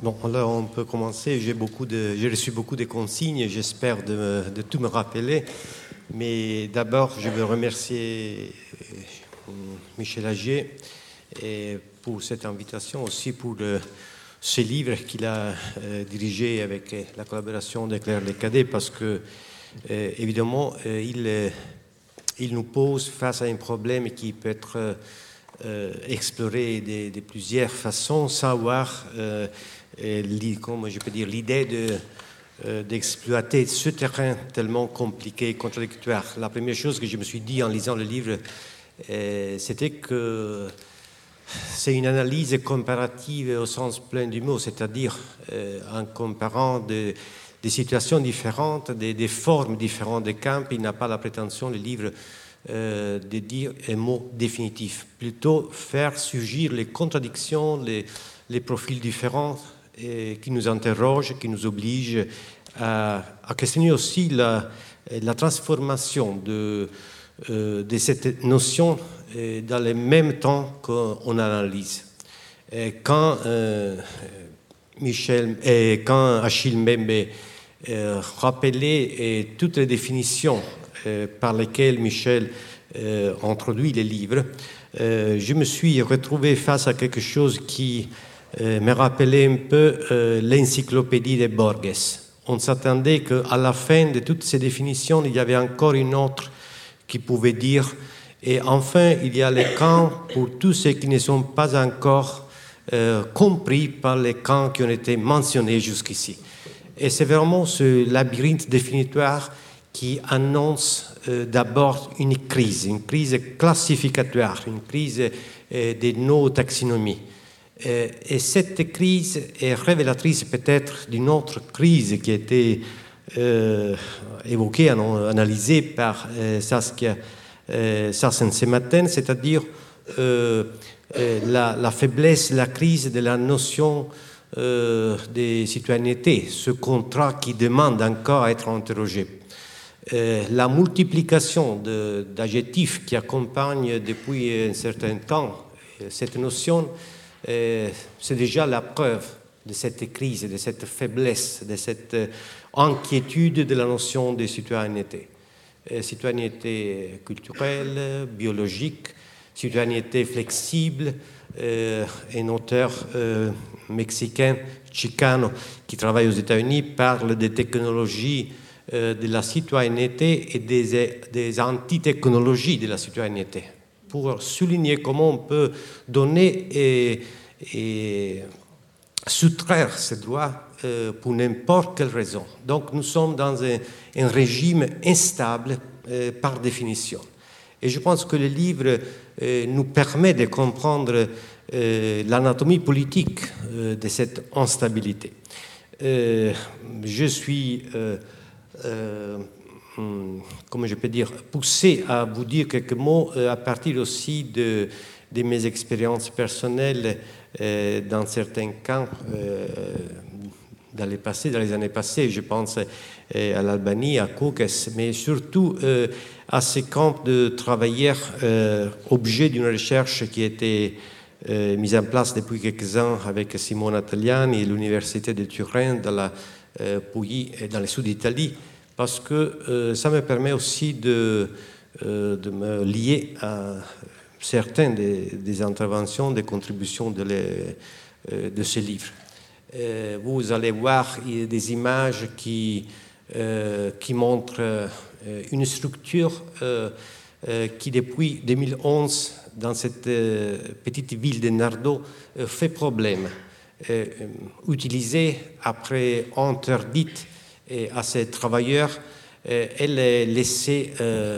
Bon, là, on peut commencer. J'ai reçu beaucoup de consignes. J'espère de tout me rappeler. Mais d'abord, je veux remercier Michel Agier pour cette invitation, aussi pour ce livre qu'il a dirigé avec la collaboration de Claire Lecadet, parce que, évidemment, il nous pose face à un problème qui peut être exploré de plusieurs façons, sans avoir, comment je peux dire, l'idée d'exploiter ce terrain tellement compliqué et contradictoire. La première chose que je me suis dit en lisant le livre, c'était que c'est une analyse comparative au sens plein du mot, c'est-à-dire en comparant des situations différentes, des formes différentes de camps. Il n'a pas la prétention, le livre, de dire un mot définitif. Plutôt faire surgir les contradictions, les profils différents qui nous interrogent, qui nous obligent à questionner aussi la transformation de cette notion dans le même temps qu'on analyse. Quand Achille Mbembe rappelait toutes les définitions par lesquelles Michel introduit les livres, je me suis retrouvé face à quelque chose qui me rappelait un peu l'encyclopédie de Borges. On s'attendait qu'à la fin de toutes ces définitions, il y avait encore une autre qui pouvait dire « Et enfin, il y a les camps pour tous ceux qui ne sont pas encore compris par les camps qui ont été mentionnés jusqu'ici. » Et c'est vraiment ce labyrinthe définitoire qui annonce d'abord une crise classificatoire, une crise de nos taxonomies. Et cette crise est révélatrice peut-être d'une autre crise qui a été évoquée, analysée par Saskia Sassen ce matin, c'est-à-dire la faiblesse, la crise de la notion de citoyenneté, ce contrat qui demande encore à être interrogé. La multiplication d'adjectifs qui accompagnent depuis un certain temps cette notion, c'est déjà la preuve de cette crise, de cette faiblesse, de cette inquiétude de la notion de citoyenneté. Citoyenneté culturelle, biologique, citoyenneté flexible. Un auteur mexicain, Chicano, qui travaille aux États-Unis, parle des technologies de la citoyenneté et des antitechnologies de la citoyenneté, pour souligner comment on peut donner et soustraire ces droits pour n'importe quelle raison. Donc nous sommes dans un régime instable par définition. Et je pense que le livre nous permet de comprendre l'anatomie politique de cette instabilité. Je suis, comment je peux dire, poussé à vous dire quelques mots à partir aussi de mes expériences personnelles dans certains camps dans les années passées. Je pense à l'Albanie, à Kukës, mais surtout à ces camps de travailleurs objet d'une recherche qui a été mise en place depuis quelques ans avec Simona Tagliani et l'Université de Turin dans la Puglie et dans le sud d'Italie, parce que ça me permet aussi de me lier à certaines des interventions, des contributions de ce livre. Vous allez voir des images qui montrent une structure qui, depuis 2011, dans cette petite ville de Nardo, fait problème. Utilisée après interdite à ces travailleurs, elle est laissée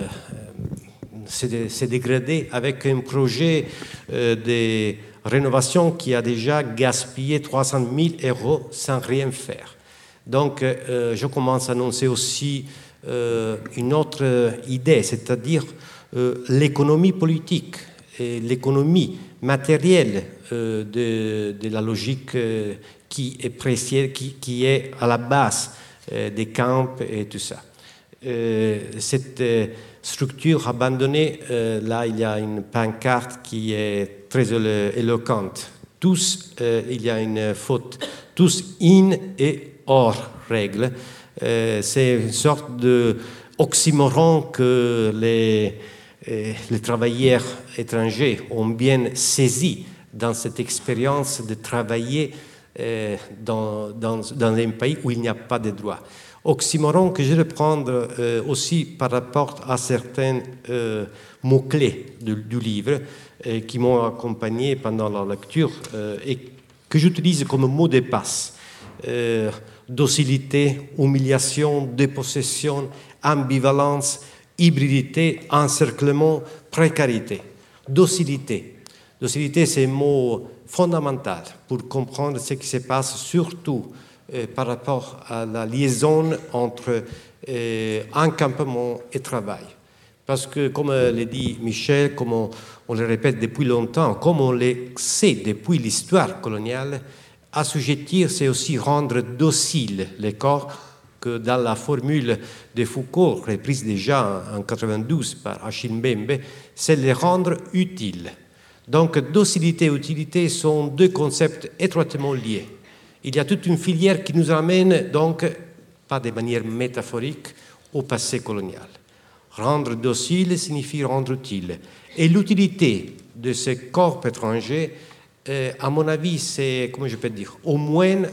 se dégrader avec un projet de rénovation qui a déjà gaspillé 300 000 € sans rien faire. Donc, je commence à annoncer aussi une autre idée, c'est-à-dire l'économie politique et l'économie matérielle de la logique qui est précieuse, qui est à la base des camps et tout ça. Cette structure abandonnée, là il y a une pancarte qui est très éloquente. tous, il y a une faute, tous in et hors règle. C'est une sorte d'oxymoron que les travailleurs étrangers ont bien saisi dans cette expérience de travailler dans un pays où il n'y a pas de droits. Oxymoron que je vais prendre aussi par rapport à certains mots-clés du livre qui m'ont accompagné pendant la lecture et que j'utilise comme mot de passe. Docilité, humiliation, dépossession, ambivalence, hybridité, encerclement, précarité. Docilité. Docilité, c'est un mot fondamental pour comprendre ce qui se passe, surtout par rapport à la liaison entre encampement et travail. Parce que, comme le dit Michel, comme on le répète depuis longtemps, comme on le sait depuis l'histoire coloniale, assujettir, c'est aussi rendre docile les corps, que dans la formule de Foucault, reprise déjà en 1992 par Achille Mbembe, c'est les rendre utiles. Donc, docilité et utilité sont deux concepts étroitement liés. Il y a toute une filière qui nous amène, donc, pas de manière métaphorique, au passé colonial. Rendre docile signifie rendre utile. Et l'utilité de ces corps étrangers, à mon avis, c'est, comment je peux dire, au moins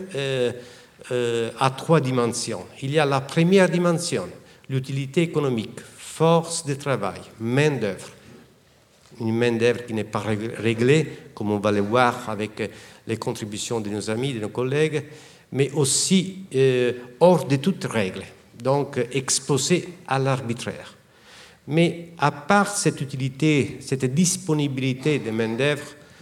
à trois dimensions. Il y a la première dimension, l'utilité économique, force de travail, main-d'œuvre. Une main-d'œuvre qui n'est pas réglée, comme on va le voir avec les contributions de nos amis, de nos collègues, mais aussi hors de toute règle, donc exposée à l'arbitraire. Mais à part cette utilité, cette disponibilité de main-d'œuvre,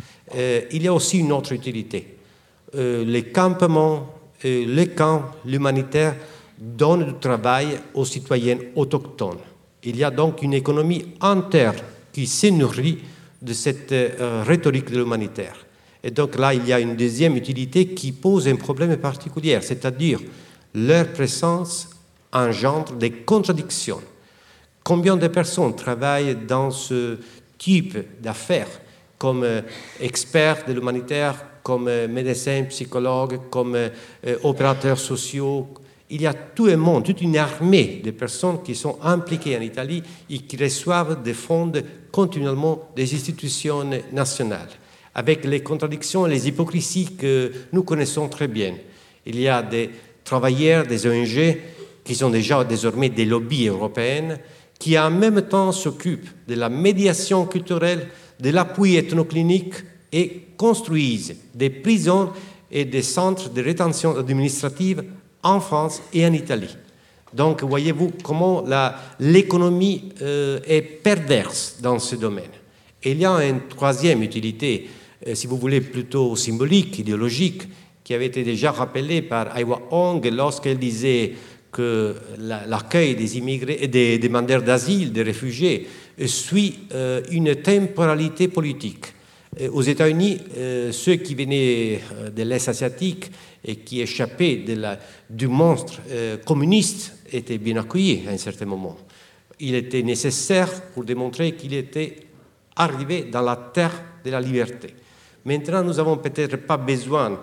il y a aussi une autre utilité. Les campements, les camps, l'humanitaire donnent du travail aux citoyens autochtones. Il y a donc une économie interne qui se nourrit de cette rhétorique de l'humanitaire. Et donc là, il y a une deuxième utilité qui pose un problème particulier, c'est-à-dire leur présence engendre des contradictions. Combien de personnes travaillent dans ce type d'affaires comme experts de l'humanitaire, comme médecins, psychologues, comme opérateurs sociaux? Il y a tout un monde, toute une armée de personnes qui sont impliquées en Italie et qui reçoivent des fonds continuellement des institutions nationales, avec les contradictions et les hypocrisies que nous connaissons très bien. Il y a des travailleurs, des ONG, qui sont déjà désormais des lobbies européennes, qui en même temps s'occupent de la médiation culturelle, de l'appui ethnoclinique et construisent des prisons et des centres de rétention administrative en France et en Italie. Donc, voyez-vous comment l'économie est perverse dans ce domaine. Et il y a une troisième utilité, si vous voulez, plutôt symbolique, idéologique, qui avait été déjà rappelée par Aiwa Hong lorsqu'elle disait que l'accueil des immigrés, des demandeurs d'asile, des réfugiés, suit une temporalité politique. Aux États-Unis, ceux qui venaient de l'Est asiatique et qui échappaient du monstre communiste étaient bien accueillis à un certain moment. Il était nécessaire pour démontrer qu'il était arrivé dans la terre de la liberté. Maintenant, nous n'avons peut-être pas besoin,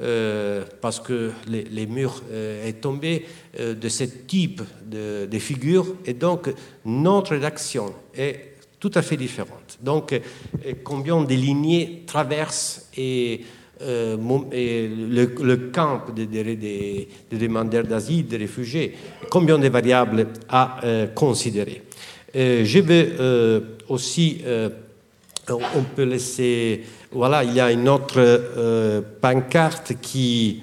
parce que les murs est tombé, de ce type de figure, et donc notre rédaction est tout à fait différente. Donc, combien de lignées traversent et le camp des demandeurs d'asile, des réfugiés, combien de variables à considérer. Je vais aussi, on peut laisser, voilà, il y a une autre pancarte qui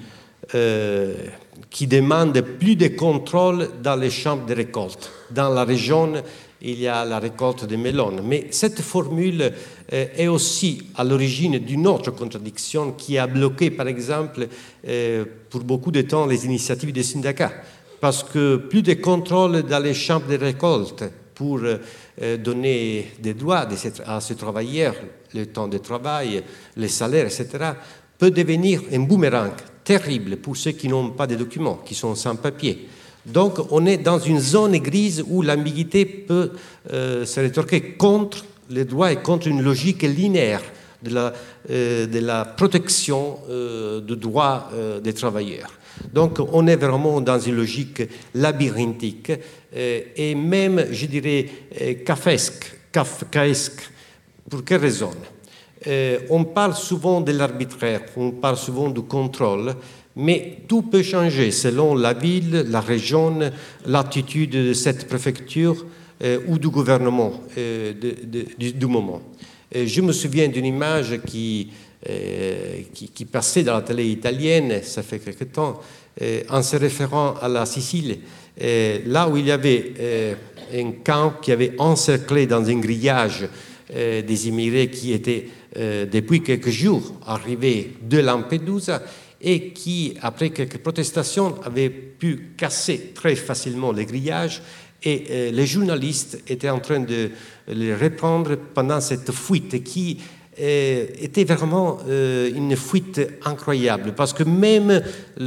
demande plus de contrôle dans les champs de récolte. Dans la région, il y a la récolte des melons. Mais cette formule est aussi à l'origine d'une autre contradiction qui a bloqué, par exemple, pour beaucoup de temps, les initiatives des syndicats. Parce que plus de contrôle dans les champs de récolte pour donner des droits à ces travailleurs, le temps de travail, les salaires, etc., peut devenir un boomerang terrible pour ceux qui n'ont pas de documents, qui sont sans papier. Donc, on est dans une zone grise où l'ambiguïté peut se rétorquer contre les droits et contre une logique linéaire de la protection du droit des travailleurs. Donc on est vraiment dans une logique labyrinthique et même, je dirais, kafkaesque. Pour quelle raison? On parle souvent de l'arbitraire, on parle souvent du contrôle, mais tout peut changer selon la ville, la région, l'attitude de cette préfecture ou du gouvernement du moment. Je me souviens d'une image qui passait dans la télé italienne, ça fait quelque temps, en se référant à la Sicile, là où il y avait un camp qui avait encerclé dans un grillage des immigrés qui étaient depuis quelques jours arrivés de Lampedusa et qui, après quelques protestations, avaient pu casser très facilement les grillages et les journalistes étaient en train de les reprendre pendant cette fuite qui était vraiment une fuite incroyable parce que même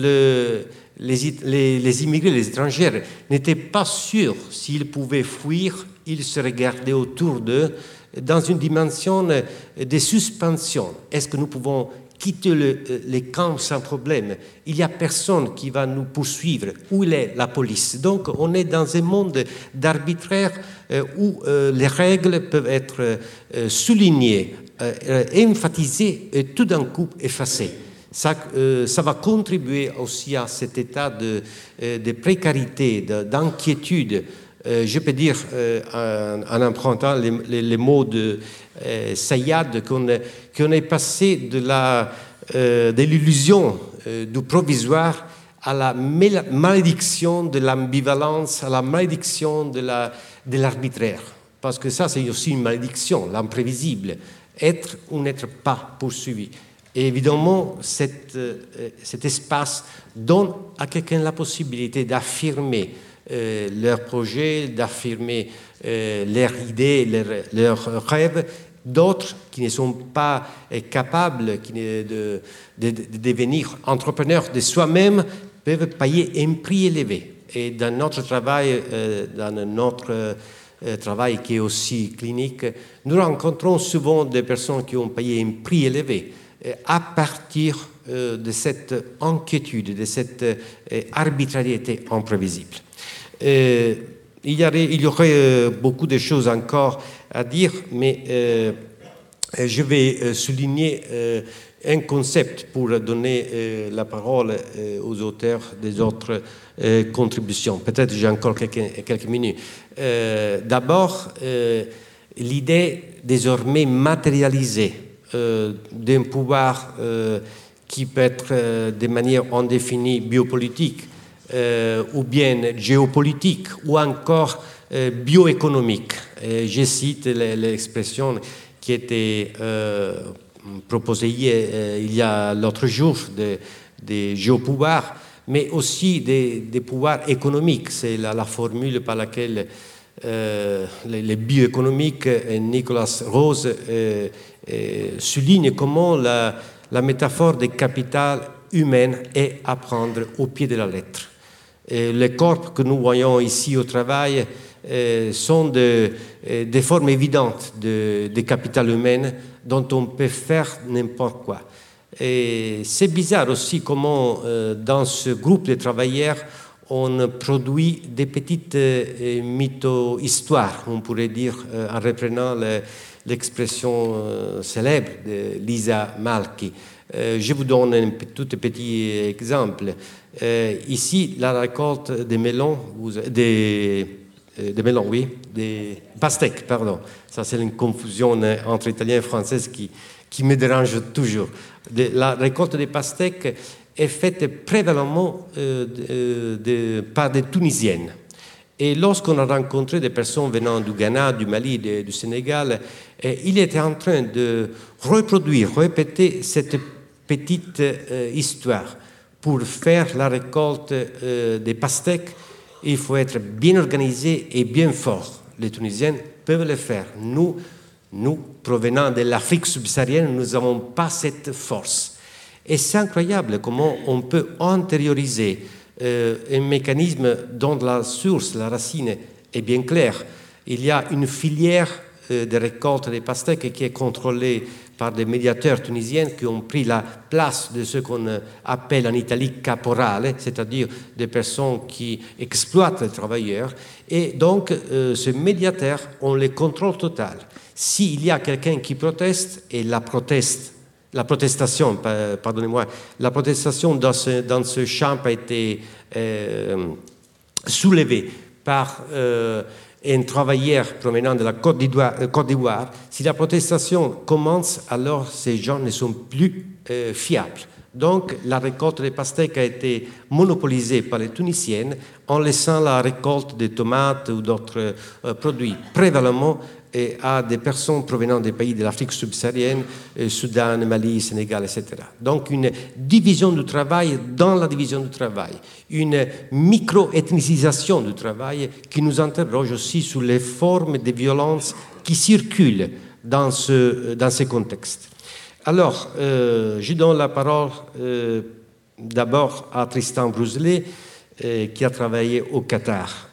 les immigrés, les étrangers n'étaient pas sûrs s'ils pouvaient fuir, ils se regardaient autour d'eux dans une dimension de suspension. Est-ce que nous pouvons quitter les camps sans problème? Il n'y a personne qui va nous poursuivre. Où est la police? Donc on est dans un monde d'arbitraire où les règles peuvent être soulignées, emphatisées et tout d'un coup effacées. Ça va contribuer aussi à cet état de précarité, d'inquiétude. Je peux dire, en empruntant les mots de Sayad, qu'on est passé de l'illusion du provisoire à la malédiction de l'ambivalence, à la malédiction de l'arbitraire. Parce que ça, c'est aussi une malédiction, l'imprévisible, être ou n'être pas poursuivi. Et évidemment, cet espace donne à quelqu'un la possibilité d'affirmer leurs projets, d'affirmer leurs idées, leurs rêves. D'autres qui ne sont pas capables de devenir entrepreneurs de soi-même peuvent payer un prix élevé. Et dans notre travail, travail qui est aussi clinique, nous rencontrons souvent des personnes qui ont payé un prix élevé à partir de cette inquiétude, de cette arbitrariété imprévisible. Il y aurait beaucoup de choses encore à dire, mais je vais souligner un concept pour donner la parole aux auteurs des autres contributions. Peut-être j'ai encore quelques minutes. D'abord, l'idée désormais matérialisée d'un pouvoir qui peut être de manière indéfinie biopolitique, ou bien géopolitique, ou encore bioéconomique. Je cite l'expression qui était proposée il y a l'autre jour des géopouvoirs, mais aussi des pouvoirs économiques. C'est la formule par laquelle les bioéconomiques, Nicolas Rose, souligne comment la métaphore des capital humain est à prendre au pied de la lettre. Les corps que nous voyons ici au travail sont des formes évidentes de capital humain dont on peut faire n'importe quoi. Et c'est bizarre aussi comment dans ce groupe de travailleurs on produit des petites mytho-histoires, on pourrait dire, en reprenant l'expression célèbre de Lisa Malky. Je vous donne un tout petit exemple. Ici, la récolte des melons, des melons, oui, des pastèques, pardon. Ça, c'est une confusion entre italien et français qui me dérange toujours. La récolte des pastèques est faite prévalemment par des Tunisiennes. Et lorsqu'on a rencontré des personnes venant du Ghana, du Mali, du Sénégal, il était en train de répéter cette petite histoire. Pour faire la récolte des pastèques, il faut être bien organisé et bien fort. Les Tunisiens peuvent le faire. Nous, provenant de l'Afrique subsaharienne, nous n'avons pas cette force. Et c'est incroyable comment on peut intérioriser un mécanisme dont la source, la racine, est bien claire. Il y a une filière de récolte des pastèques qui est contrôlée par des médiateurs tunisiens qui ont pris la place de ce qu'on appelle en Italie caporale, c'est-à-dire des personnes qui exploitent les travailleurs. Et donc, ces médiateurs ont le contrôle total. S'il y a quelqu'un qui proteste, et la protestation dans ce champ a été soulevée par un travailleur provenant de la Côte d'Ivoire. Si la protestation commence, alors ces gens ne sont plus fiables. Donc, la récolte des pastèques a été monopolisée par les Tunisiennes en laissant la récolte des tomates ou d'autres produits prévalemment à des personnes provenant des pays de l'Afrique subsaharienne, Soudan, Mali, Sénégal, etc. Donc, une division du travail dans la division du travail, une micro-ethnicisation du travail qui nous interroge aussi sur les formes de violence qui circulent dans ces contextes. Alors, je donne la parole d'abord à Tristan Bruselet, qui a travaillé au Qatar.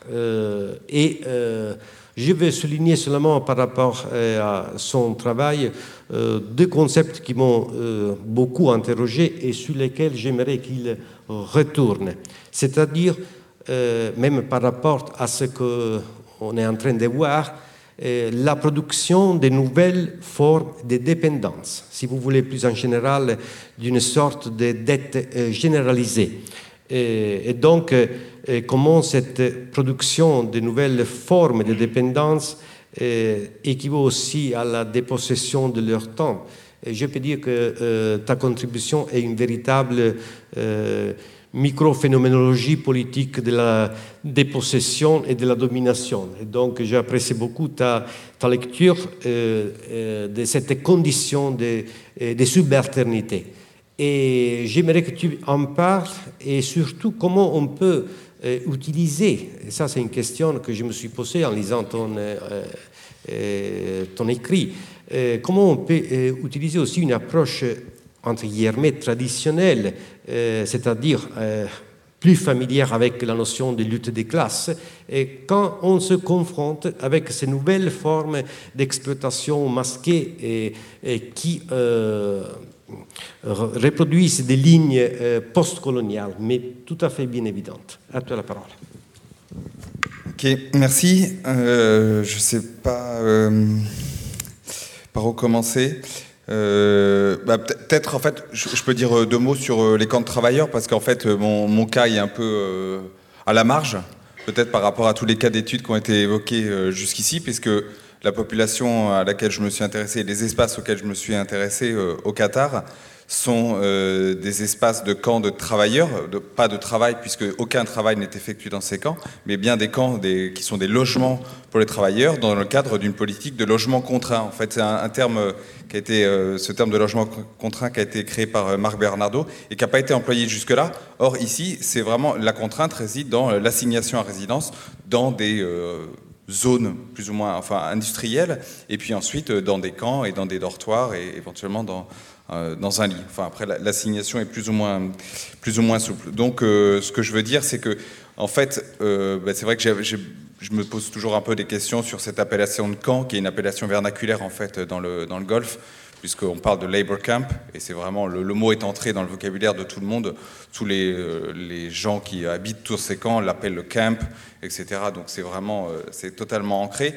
Je vais souligner seulement par rapport à son travail deux concepts qui m'ont beaucoup interrogé et sur lesquels j'aimerais qu'il retourne. C'est-à-dire, même par rapport à ce qu'on est en train de voir, la production de nouvelles formes de dépendance, si vous voulez plus en général, d'une sorte de dette généralisée. Et donc, comment cette production de nouvelles formes de dépendance équivaut aussi à la dépossession de leur temps. Et je peux dire que ta contribution est une véritable micro-phénoménologie politique de la dépossession et de la domination. Et donc, j'apprécie beaucoup ta lecture de cette condition de subalternité. Et j'aimerais que tu en parles et surtout comment on peut utiliser, et ça c'est une question que je me suis posée en lisant ton écrit, comment on peut utiliser aussi une approche entre guillemets traditionnelle, c'est-à-dire plus familière avec la notion de lutte des classes, et quand on se confronte avec ces nouvelles formes d'exploitation masquée et qui reproduisent des lignes post-coloniales, mais tout à fait bien évidentes. À toi la parole. Ok, merci. Je ne sais pas par où commencer. Peut-être, en fait, je peux dire deux mots sur les camps de travailleurs, parce qu'en fait, mon cas est un peu à la marge, peut-être par rapport à tous les cas d'études qui ont été évoqués jusqu'ici, puisque la population à laquelle je me suis intéressé, les espaces auxquels je me suis intéressé au Qatar, sont des espaces de camps de travailleurs, pas de travail, puisque aucun travail n'est effectué dans ces camps, mais bien des camps qui sont des logements pour les travailleurs, dans le cadre d'une politique de logement contraint. En fait, c'est un terme qui a été, ce terme de logement contraint qui a été créé par Marc Bernardo et qui n'a pas été employé jusque-là. Or, ici, c'est vraiment, la contrainte réside dans l'assignation à résidence dans des zones plus ou moins industrielles, et puis ensuite dans des camps et dans des dortoirs et éventuellement dans un lit. Enfin, après, l'assignation est plus ou moins souple. Donc, ce que je veux dire, c'est que, en fait, c'est vrai que je me pose toujours un peu des questions sur cette appellation de camp, qui est une appellation vernaculaire, en fait, dans le Golfe, puisqu'on parle de labor camp, et c'est vraiment, le mot est entré dans le vocabulaire de tout le monde. Tous les gens qui habitent tous ces camps l'appellent le camp, etc. Donc, c'est vraiment, c'est totalement ancré.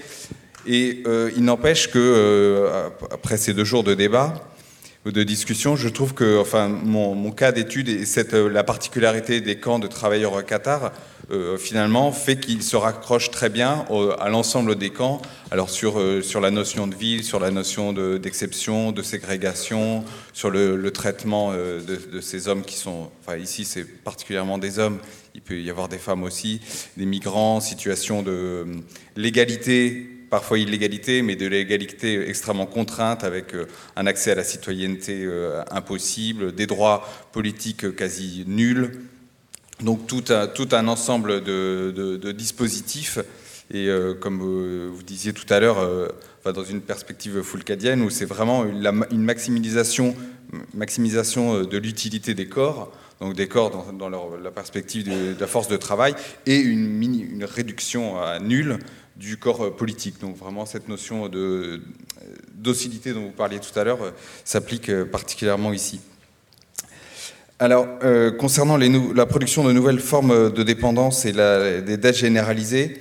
Et il n'empêche que, après ces 2 jours de débat, de discussion, je trouve que mon cas d'étude et la particularité des camps de travailleurs au Qatar finalement fait qu'il se raccroche très bien à l'ensemble des camps, alors sur la notion de ville, sur la notion d'exception, de ségrégation, sur le traitement de ces hommes qui sont, ici c'est particulièrement des hommes, il peut y avoir des femmes aussi, des migrants, situation de l'égalité, parfois illégalité, mais de l'égalité extrêmement contrainte, avec un accès à la citoyenneté impossible, des droits politiques quasi nuls. Donc tout un ensemble de dispositifs. Et comme vous disiez tout à l'heure, dans une perspective foulcadienne où c'est vraiment une maximisation de l'utilité des corps, donc des corps dans la perspective de la force de travail, et une réduction à nulle du corps politique. Donc vraiment cette notion docilité dont vous parliez tout à l'heure s'applique particulièrement ici. Alors, concernant la production de nouvelles formes de dépendance et des dettes généralisées,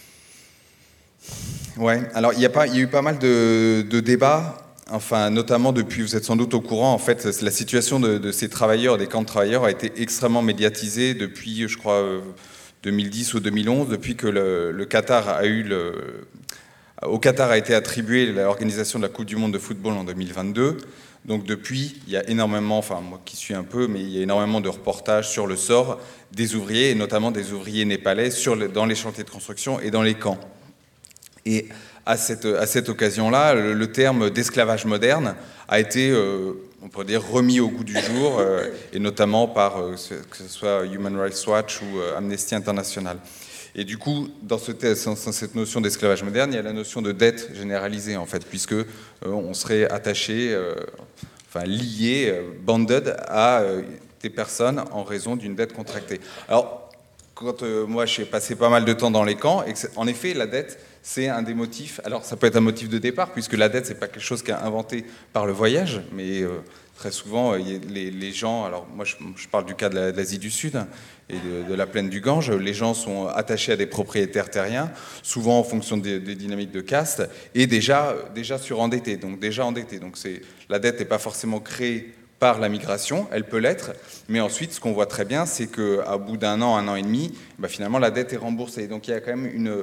ouais, alors il y a eu pas mal de débats, enfin notamment depuis, vous êtes sans doute au courant, en fait, la situation de ces travailleurs, des camps de travailleurs, a été extrêmement médiatisée depuis, je crois, 2010 ou 2011, depuis que le Qatar au Qatar a été attribuée l'organisation de la Coupe du Monde de football en 2022. Donc depuis, il y a énormément, enfin moi qui suis un peu, mais il y a énormément de reportages sur le sort des ouvriers, et notamment des ouvriers népalais dans les chantiers de construction et dans les camps. Et à cette occasion-là, le terme d'esclavage moderne a été, on pourrait dire, remis au goût du jour, et notamment par, que ce soit Human Rights Watch ou Amnesty International. Et du coup, dans cette notion d'esclavage moderne, il y a la notion de dette généralisée, en fait, puisque on serait attaché, lié, banded à des personnes en raison d'une dette contractée. Alors, quand moi, j'ai passé pas mal de temps dans les camps, et en effet, la dette, c'est un des motifs. Alors, ça peut être un motif de départ, puisque la dette, c'est pas quelque chose qui est inventé par le voyage, mais très souvent, les gens, alors moi, je parle du cas de l'Asie du Sud et de la plaine du Gange, les gens sont attachés à des propriétaires terriens, souvent en fonction des dynamiques de caste, et déjà surendettés, donc déjà endettés. Donc la dette n'est pas forcément créée par la migration, elle peut l'être, mais ensuite, ce qu'on voit très bien, c'est qu'à bout d'un an et demi, finalement, la dette est remboursée. Donc il y a quand même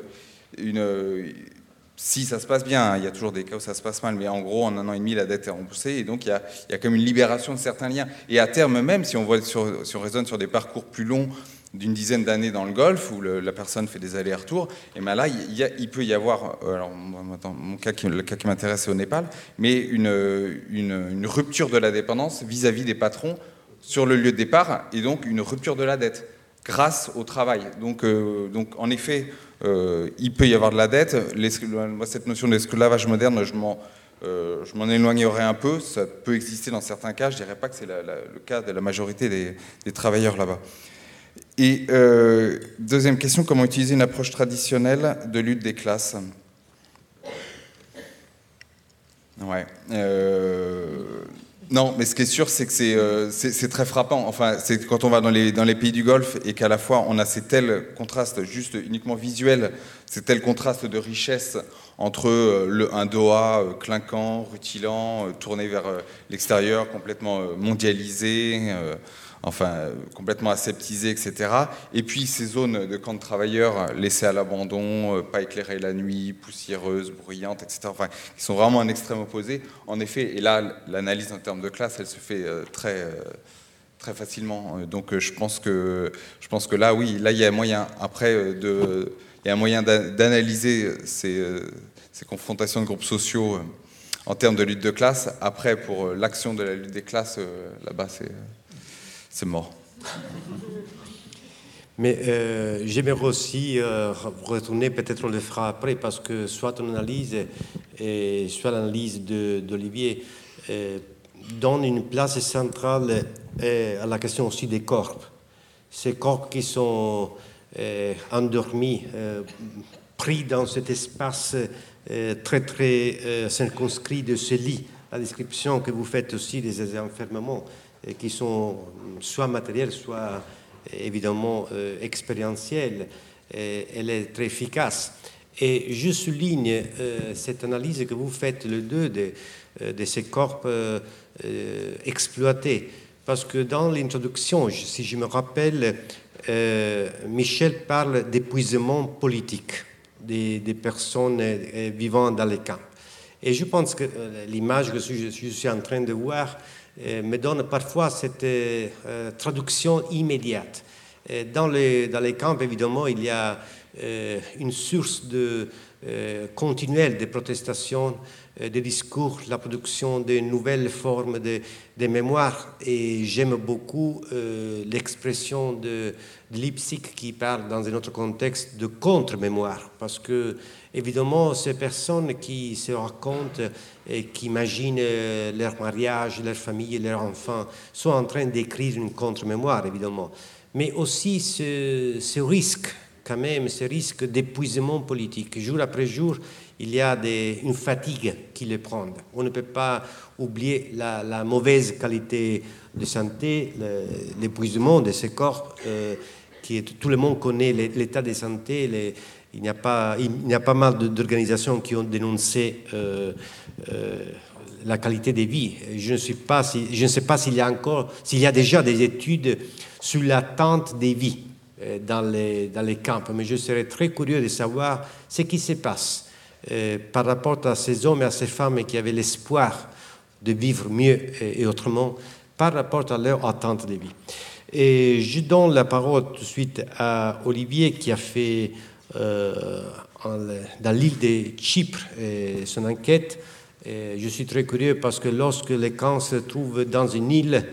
si ça se passe bien, il y a toujours des cas où ça se passe mal, mais en gros, en un an et demi, la dette est remboursée, et donc il y a quand même une libération de certains liens. Et à terme même, si on raisonne sur des parcours plus longs d'une dizaine d'années dans le Golfe, où la personne fait des allers-retours, et bien là, il peut y avoir, alors le cas qui m'intéresse, c'est au Népal, mais une rupture de la dépendance vis-à-vis des patrons sur le lieu de départ, et donc une rupture de la dette grâce au travail. Donc en effet, il peut y avoir de la dette. Moi, cette notion d'esclavage moderne, je m'en éloignerai un peu. Ça peut exister dans certains cas. Je ne dirais pas que c'est le cas de la majorité des travailleurs là-bas. Et deuxième question, comment utiliser une approche traditionnelle de lutte des classes ? Ouais. Non, mais ce qui est sûr, c'est que c'est très frappant. Enfin, c'est quand on va dans les pays du Golfe et qu'à la fois on a ces tels contrastes, juste uniquement visuels, ces tels contrastes de richesse entre un Doha clinquant, rutilant, tourné vers l'extérieur, complètement mondialisé, complètement aseptisé, etc. Et puis ces zones de camps de travailleurs laissées à l'abandon, pas éclairées la nuit, poussiéreuses, bruyantes, etc. Enfin, qui sont vraiment un extrême opposé. En effet, et là, l'analyse en termes de classe, elle se fait très facilement. Donc, je pense que là, oui, là, il y a moyen. Après, il y a un moyen d'analyser ces confrontations de groupes sociaux en termes de lutte de classe. Après, pour l'action de la lutte des classes, là-bas, c'est mort. Mais j'aimerais aussi retourner, peut-être on le fera après, parce que soit ton analyse et soit l'analyse d'Olivier donne une place centrale à la question aussi des corps. Ces corps qui sont endormis, pris dans cet espace très très circonscrit de ce lit. La description que vous faites aussi des enfermements qui sont soit matériels, soit évidemment expérientiels, elle est très efficace. Et je souligne cette analyse que vous faites, le deux, de ces corps exploités. Parce que dans l'introduction, si je me rappelle, Michel parle d'épuisement politique des personnes vivant dans les camps. Et je pense que l'image que je suis en train de voir me donne parfois cette traduction immédiate. Dans les camps, évidemment, il y a une source continuelle de protestation des discours, la production de nouvelles formes de mémoire. Et j'aime beaucoup l'expression de Leipzig qui parle dans un autre contexte de contre-mémoire, parce que évidemment ces personnes qui se racontent et qui imaginent leur mariage, leur famille, leurs enfants sont en train d'écrire une contre-mémoire évidemment, mais aussi ce risque quand même, ce risque d'épuisement politique. Jour après jour, il y a une fatigue qui les prend. On ne peut pas oublier la mauvaise qualité de santé, l'épuisement de ces corps, tout le monde connaît l'état de santé. Il y a pas mal d'organisations qui ont dénoncé la qualité de vie. Je ne sais pas s'il y a déjà des études sur l'attente des vies dans les camps, mais je serais très curieux de savoir ce qui se passe par rapport à ces hommes et à ces femmes qui avaient l'espoir de vivre mieux et autrement par rapport à leur attente de vie. Et je donne la parole tout de suite à Olivier qui a fait dans l'île de Chypre son enquête. Je suis très curieux parce que lorsque les camps se trouvent dans une île,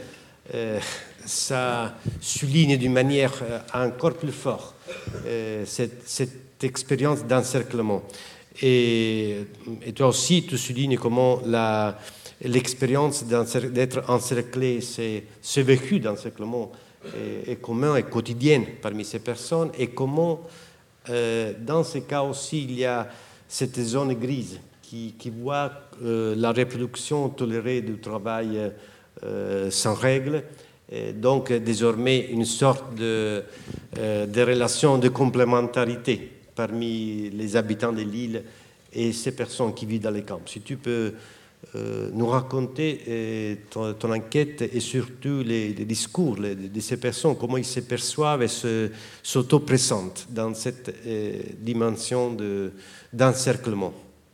ça souligne d'une manière encore plus forte cette expérience d'encerclement. Et toi aussi, tu soulignes comment l'expérience d'être encerclé, ce vécu d'encerclement est commun et quotidien parmi ces personnes, et comment, dans ce cas aussi, il y a cette zone grise qui voit la reproduction tolérée du travail sans règles, donc désormais une sorte de relation de complémentarité parmi les habitants de l'île et ces personnes qui vivent dans les camps. Si tu peux nous raconter ton enquête et surtout les discours de ces personnes, comment ils se perçoivent et s'auto-pressentent dans cette dimension d'encerclement.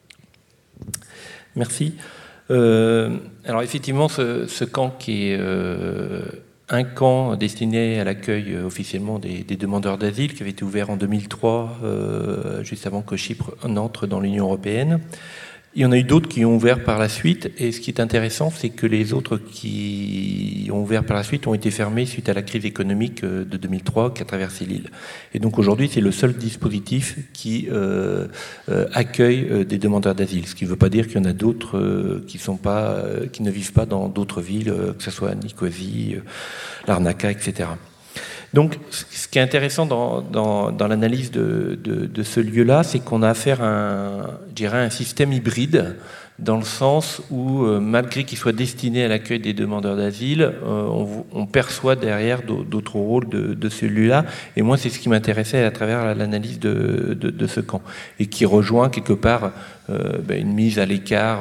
Merci. Alors effectivement, ce camp qui est un camp destiné à l'accueil officiellement des demandeurs d'asile, qui avait été ouvert en 2003, juste avant que Chypre entre dans l'Union européenne. Il y en a eu d'autres qui ont ouvert par la suite, et ce qui est intéressant, c'est que les autres qui ont ouvert par la suite ont été fermés suite à la crise économique de 2003 qui a traversé l'île. Et donc aujourd'hui, c'est le seul dispositif qui accueille des demandeurs d'asile, ce qui ne veut pas dire qu'il y en a d'autres qui ne vivent pas dans d'autres villes, que ce soit Nicosie, Larnaca, etc. Donc, ce qui est intéressant dans l'analyse de ce lieu-là, c'est qu'on a affaire à un système hybride, dans le sens où, malgré qu'il soit destiné à l'accueil des demandeurs d'asile, on perçoit derrière d'autres rôles de celui-là. Et moi, c'est ce qui m'intéressait à travers l'analyse de ce camp, et qui rejoint quelque part une mise à l'écart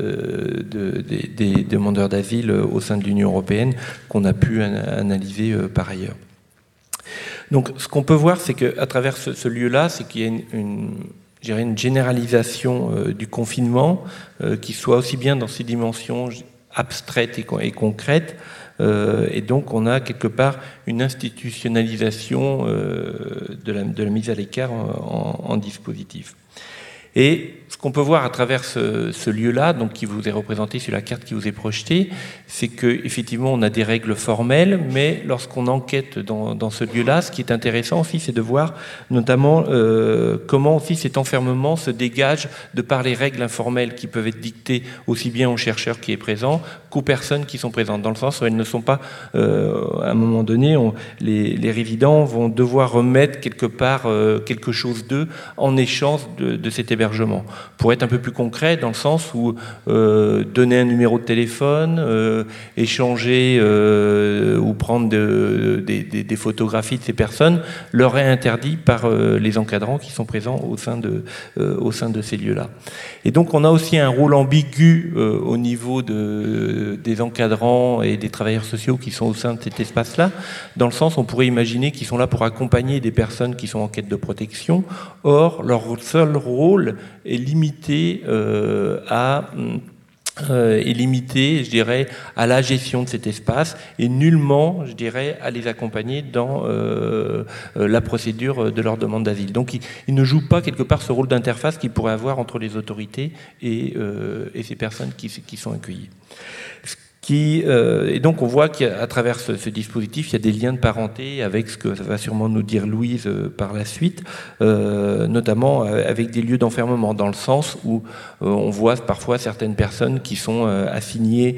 des demandeurs d'asile au sein de l'Union européenne qu'on a pu analyser par ailleurs. Donc, ce qu'on peut voir, c'est qu'à travers ce lieu-là, c'est qu'il y a une généralisation du confinement qui soit aussi bien dans ses dimensions abstraites et concrètes, et donc on a quelque part une institutionnalisation de la mise à l'écart en dispositif. Et ce qu'on peut voir à travers ce lieu-là, donc qui vous est représenté sur la carte qui vous est projetée, c'est qu'effectivement on a des règles formelles, mais lorsqu'on enquête dans ce lieu-là, ce qui est intéressant aussi, c'est de voir notamment comment aussi cet enfermement se dégage de par les règles informelles qui peuvent être dictées aussi bien aux chercheurs qui est présent qu'aux personnes qui sont présentes, dans le sens où elles ne sont pas, à un moment donné, les résidents vont devoir remettre quelque part quelque chose d'eux en échange de cet hébergement. Pour être un peu plus concret, dans le sens où donner un numéro de téléphone, échanger ou prendre des photographies de ces personnes leur est interdit par les encadrants qui sont présents au sein de ces lieux-là. Et donc on a aussi un rôle ambigu au niveau des encadrants et des travailleurs sociaux qui sont au sein de cet espace-là, dans le sens où on pourrait imaginer qu'ils sont là pour accompagner des personnes qui sont en quête de protection. Or, leur seul rôle est limité à est limité, je dirais, à la gestion de cet espace et nullement, je dirais, à les accompagner dans la procédure de leur demande d'asile. Donc, il ne joue pas quelque part ce rôle d'interface qu'il pourrait avoir entre les autorités et ces personnes qui sont accueillies. Et donc on voit qu'à travers ce dispositif, il y a des liens de parenté avec ce que va sûrement nous dire Louise par la suite, notamment avec des lieux d'enfermement, dans le sens où on voit parfois certaines personnes qui sont assignées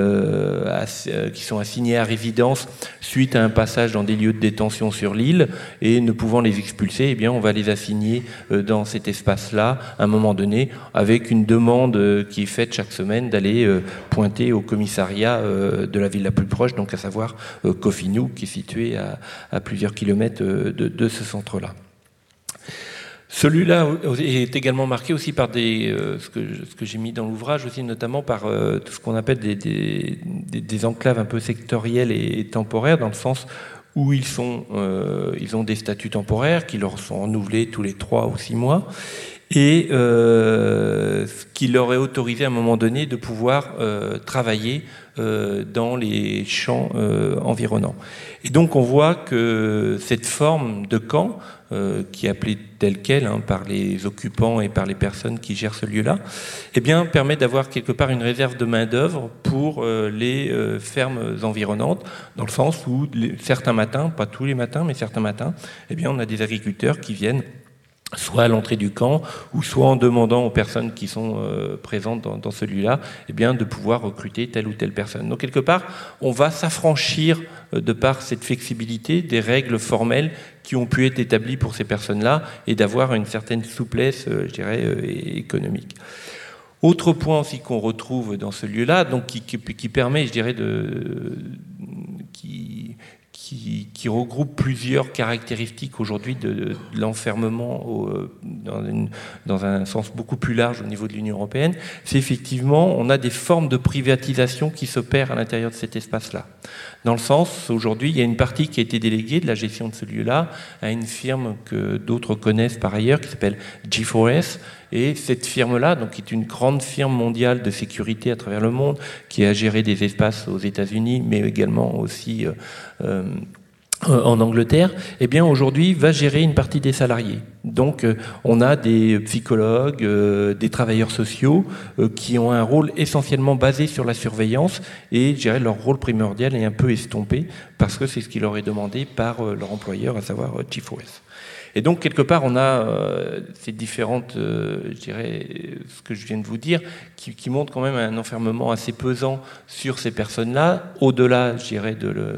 à résidence suite à un passage dans des lieux de détention sur l'île, et ne pouvant les expulser, eh bien on va les assigner dans cet espace-là à un moment donné, avec une demande qui est faite chaque semaine d'aller pointer au commissariat de la ville la plus proche, donc à savoir Cofinou, qui est situé à plusieurs kilomètres de ce centre-là. Celui-là est également marqué aussi par ce que j'ai mis dans l'ouvrage aussi, notamment par tout ce qu'on appelle des enclaves un peu sectorielles et temporaires, dans le sens où ils ont des statuts temporaires qui leur sont renouvelés tous les 3 ou 6 mois, et ce qui leur est autorisé à un moment donné de pouvoir travailler dans les champs environnants. Et donc on voit que cette forme de camp, qui est appelée telle quelle par les occupants et par les personnes qui gèrent ce lieu-là, eh bien, permet d'avoir quelque part une réserve de main-d'œuvre pour les fermes environnantes, dans le sens où certains matins, pas tous les matins, mais certains matins, eh bien, on a des agriculteurs qui viennent soit à l'entrée du camp, ou soit en demandant aux personnes qui sont présentes dans celui-là, eh bien, de pouvoir recruter telle ou telle personne. Donc, quelque part, on va s'affranchir de par cette flexibilité des règles formelles qui ont pu être établies pour ces personnes-là, et d'avoir une certaine souplesse, je dirais, économique. Autre point aussi qu'on retrouve dans ce lieu-là, donc qui permet, je dirais, qui regroupe plusieurs caractéristiques aujourd'hui de l'enfermement dans un sens beaucoup plus large au niveau de l'Union européenne, c'est effectivement, on a des formes de privatisation qui s'opèrent à l'intérieur de cet espace-là. Dans le sens, aujourd'hui, il y a une partie qui a été déléguée de la gestion de ce lieu-là à une firme que d'autres connaissent par ailleurs, qui s'appelle G4S. Et cette firme-là, donc, qui est une grande firme mondiale de sécurité à travers le monde, qui a géré des espaces aux États-Unis, mais également aussi en Angleterre, eh bien aujourd'hui va gérer une partie des salariés. Donc on a des psychologues, des travailleurs sociaux qui ont un rôle essentiellement basé sur la surveillance, et je dirais leur rôle primordial est un peu estompé parce que c'est ce qui leur est demandé par leur employeur, à savoir G4S. Et donc, quelque part, on a ces différentes, je dirais, ce que je viens de vous dire, qui montrent quand même un enfermement assez pesant sur ces personnes-là, au-delà, je dirais,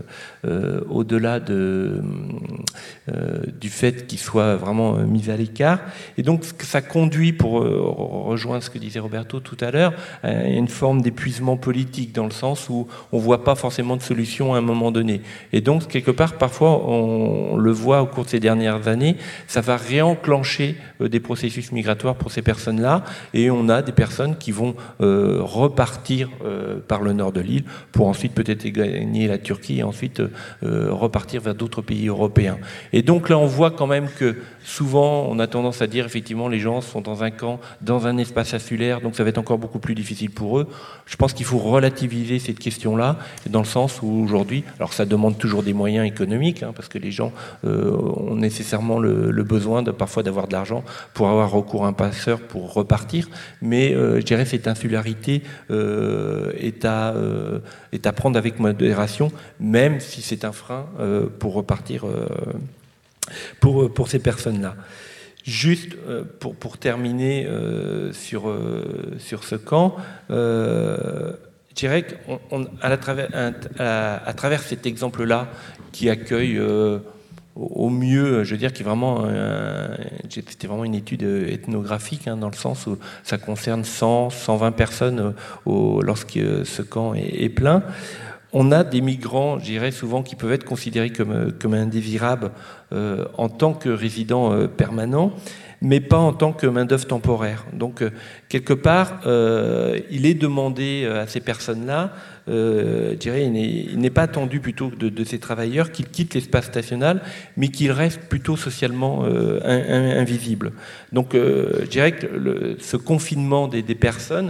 du fait qu'ils soient vraiment mis à l'écart. Et donc, ça conduit, pour rejoindre ce que disait Roberto tout à l'heure, à une forme d'épuisement politique, dans le sens où on ne voit pas forcément de solution à un moment donné. Et donc, quelque part, parfois, on le voit au cours de ces dernières années, ça va réenclencher des processus migratoires pour ces personnes-là, et on a des personnes qui vont repartir par le nord de l'île pour ensuite peut-être gagner la Turquie et ensuite repartir vers d'autres pays européens. Et donc là, on voit quand même que souvent, on a tendance à dire effectivement les gens sont dans un camp, dans un espace insulaire, donc ça va être encore beaucoup plus difficile pour eux. Je pense qu'il faut relativiser cette question-là, dans le sens où aujourd'hui, alors ça demande toujours des moyens économiques, parce que les gens ont nécessairement le besoin parfois d'avoir de l'argent pour avoir recours à un passeur pour repartir, mais je dirais cette insularité est à prendre avec modération, même si c'est un frein pour repartir pour ces personnes-là. Juste pour terminer sur ce camp, je dirais qu'à travers cet exemple-là qui accueille au mieux, je veux dire, qui est vraiment, c'était vraiment une étude ethnographique, dans le sens où ça concerne 100, 120 personnes lorsque ce camp est plein. On a des migrants, je dirais souvent, qui peuvent être considérés comme indésirables en tant que résidents permanents, mais pas en tant que main-d'œuvre temporaire. Donc, quelque part, il est demandé à ces personnes-là, je dirais, il n'est pas attendu plutôt de ces travailleurs qu'ils quittent l'espace national, mais qu'ils restent plutôt socialement invisibles. Donc, je dirais que ce confinement des personnes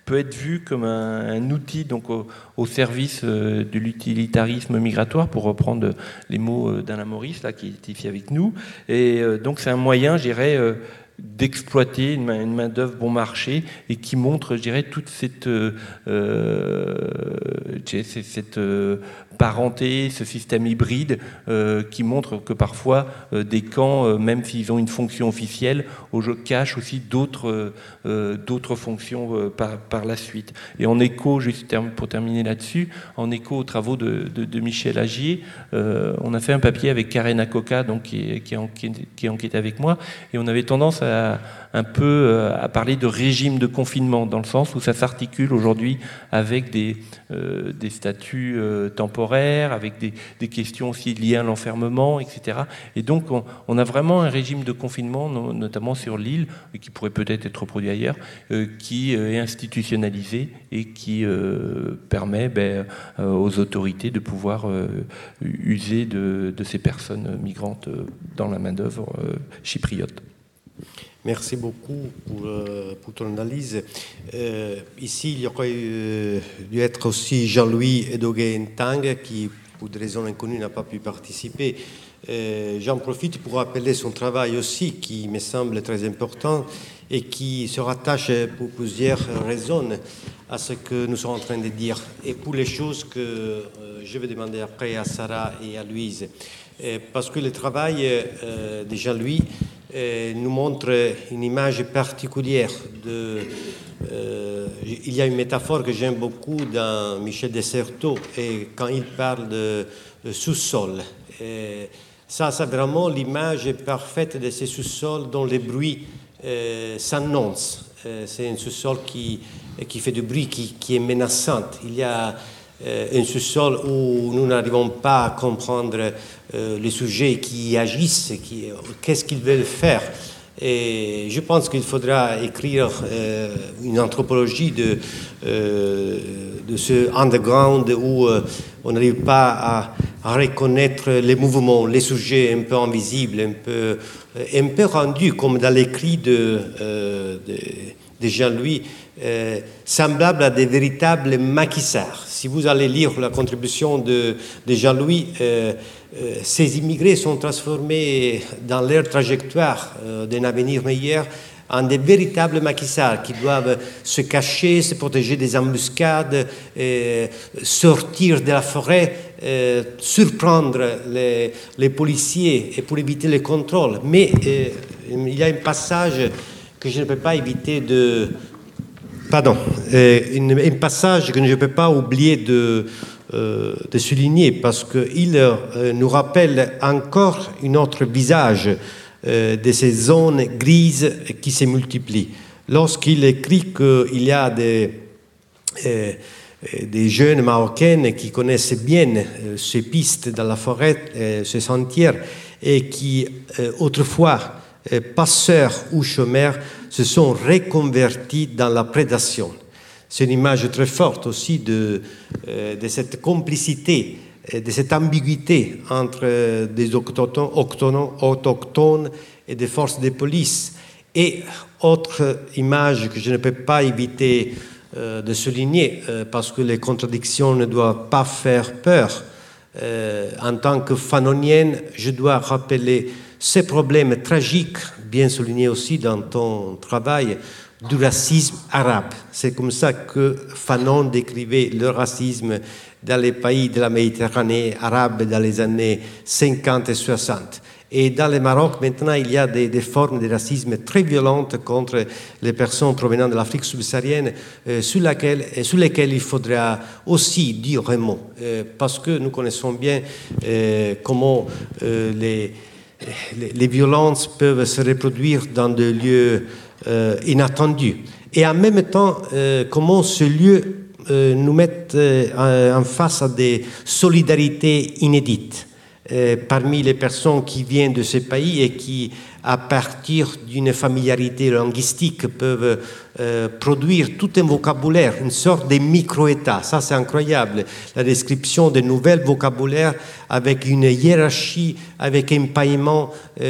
peut être vu comme un outil donc, au service de l'utilitarisme migratoire, pour reprendre les mots d'Alain Maurice, là, qui est ici avec nous. Et donc c'est un moyen, je dirais, d'exploiter une main-d'œuvre bon marché et qui montre, je dirais, toute cette parenté, ce système hybride qui montre que parfois des camps, même s'ils ont une fonction officielle, cachent aussi d'autres fonctions par la suite. Et en écho, juste pour terminer là-dessus, en écho aux travaux de Michel Agier, on a fait un papier avec Karen Akoka, donc, qui enquête avec moi, et on avait tendance un peu à parler de régime de confinement, dans le sens où ça s'articule aujourd'hui avec des statuts temporaires, avec des questions aussi liées à l'enfermement, etc. Et donc on a vraiment un régime de confinement, notamment sur l'île, qui pourrait peut-être être reproduit ailleurs, qui est institutionnalisé et qui permet aux autorités de pouvoir user de ces personnes migrantes dans la main-d'œuvre chypriote. Merci beaucoup pour ton analyse. Ici, il y aurait dû être aussi Jean-Louis Edogué-Ntang, qui, pour des raisons inconnues, n'a pas pu participer. J'en profite pour rappeler son travail aussi, qui me semble très important et qui se rattache pour plusieurs raisons à ce que nous sommes en train de dire et pour les choses que je vais demander après à Sarah et à Louise. Parce que le travail de Jean-Louis nous montre une image particulière. Il y a une métaphore que j'aime beaucoup dans Michel Desserteaux, et quand il parle de sous-sol. Ça, c'est vraiment l'image parfaite de ces sous-sols dont les bruits s'annoncent. C'est un sous-sol qui fait du bruit, qui est menaçant. Il y a un sous-sol où nous n'arrivons pas à comprendre les sujets qui agissent, qu'est-ce qu'ils veulent faire. Et je pense qu'il faudra écrire une anthropologie de ce underground où on n'arrive pas à reconnaître les mouvements, les sujets un peu invisibles, un peu rendus, comme dans l'écrit de Jean-Louis, semblables à des véritables maquisards. Si vous allez lire la contribution de Jean-Louis, ces immigrés sont transformés dans leur trajectoire d'un avenir meilleur en des véritables maquisards qui doivent se cacher, se protéger des embuscades, sortir de la forêt, surprendre les policiers et pour éviter les contrôles. Mais il y a un passage que je ne peux pas éviter de... Pardon, un passage que je ne peux pas oublier de souligner parce qu'il nous rappelle encore un autre visage de ces zones grises qui se multiplient. Lorsqu'il écrit qu'il y a des jeunes Marocaines qui connaissent bien ces pistes dans la forêt, ces sentiers, et qui autrefois passeurs ou chômeurs se sont reconvertis dans la prédation. C'est une image très forte aussi de cette complicité, de cette ambiguïté entre des autochtones et des forces de police. Et autre image que je ne peux pas éviter de souligner, parce que les contradictions ne doivent pas faire peur. En tant que fanonienne, je dois rappeler ces problèmes tragiques, bien soulignés aussi dans ton travail, du racisme arabe. C'est comme ça que Fanon décrivait le racisme dans les pays de la Méditerranée arabe dans les années 50 et 60. Et dans le Maroc, maintenant, il y a des formes de racisme très violentes contre les personnes provenant de l'Afrique subsaharienne sur lesquelles il faudra aussi dire un mot. Parce que nous connaissons bien comment les violences peuvent se reproduire dans des lieux inattendus. Et en même temps, comment ce lieu nous met en face à des solidarités inédites parmi les personnes qui viennent de ces pays et qui à partir d'une familiarité linguistique, peuvent produire tout un vocabulaire, une sorte de micro-État. Ça, c'est incroyable. La description de nouveaux vocabulaires avec une hiérarchie, avec un paiement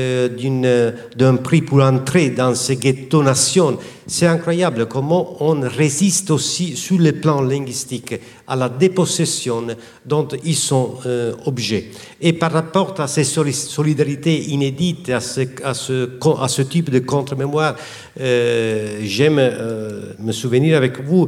d'un prix pour entrer dans ce ghetto-nation. C'est incroyable comment on résiste aussi sur le plan linguistique à la dépossession dont ils sont objets. Et par rapport à ces solidarités inédites, à ce type de contre-mémoire, j'aime me souvenir avec vous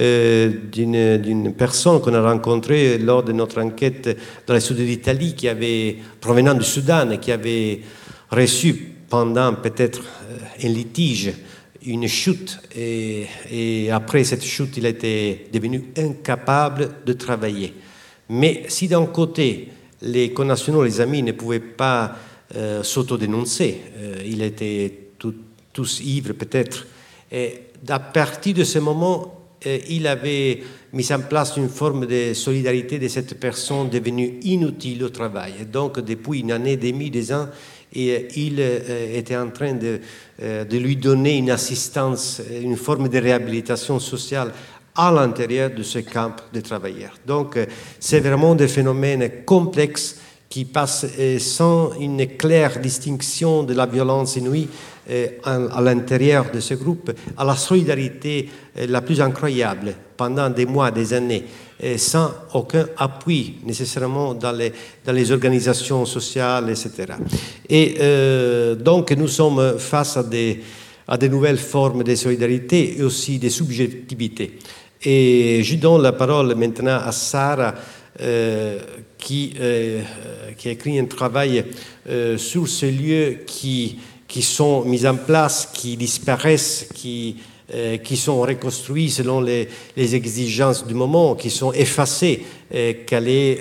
d'une personne qu'on a rencontrée lors de notre enquête dans le sud de l'Italie, provenant du Soudan, qui avait reçu pendant peut-être un litige une chute, et après cette chute, il était devenu incapable de travailler. Mais si d'un côté, les connaissances, les amis ne pouvaient pas s'autodénoncer, ils étaient tous ivres peut-être, et à partir de ce moment, il avait mis en place une forme de solidarité de cette personne devenue inutile au travail. Et donc, depuis une année et demie, 2 ans, et il était en train de lui donner une assistance, une forme de réhabilitation sociale à l'intérieur de ce camp de travailleurs. Donc, c'est vraiment des phénomènes complexes qui passent sans une claire distinction de la violence inouïe à l'intérieur de ce groupe, à la solidarité la plus incroyable pendant des mois, des années, sans aucun appui nécessairement dans les organisations sociales, etc. Et donc nous sommes face à des nouvelles formes de solidarité et aussi de subjectivité. Et je donne la parole maintenant à Sarah, qui a écrit un travail sur ces lieux qui sont mis en place, qui disparaissent, qui sont reconstruits selon les exigences du moment, qui sont effacés. Calais,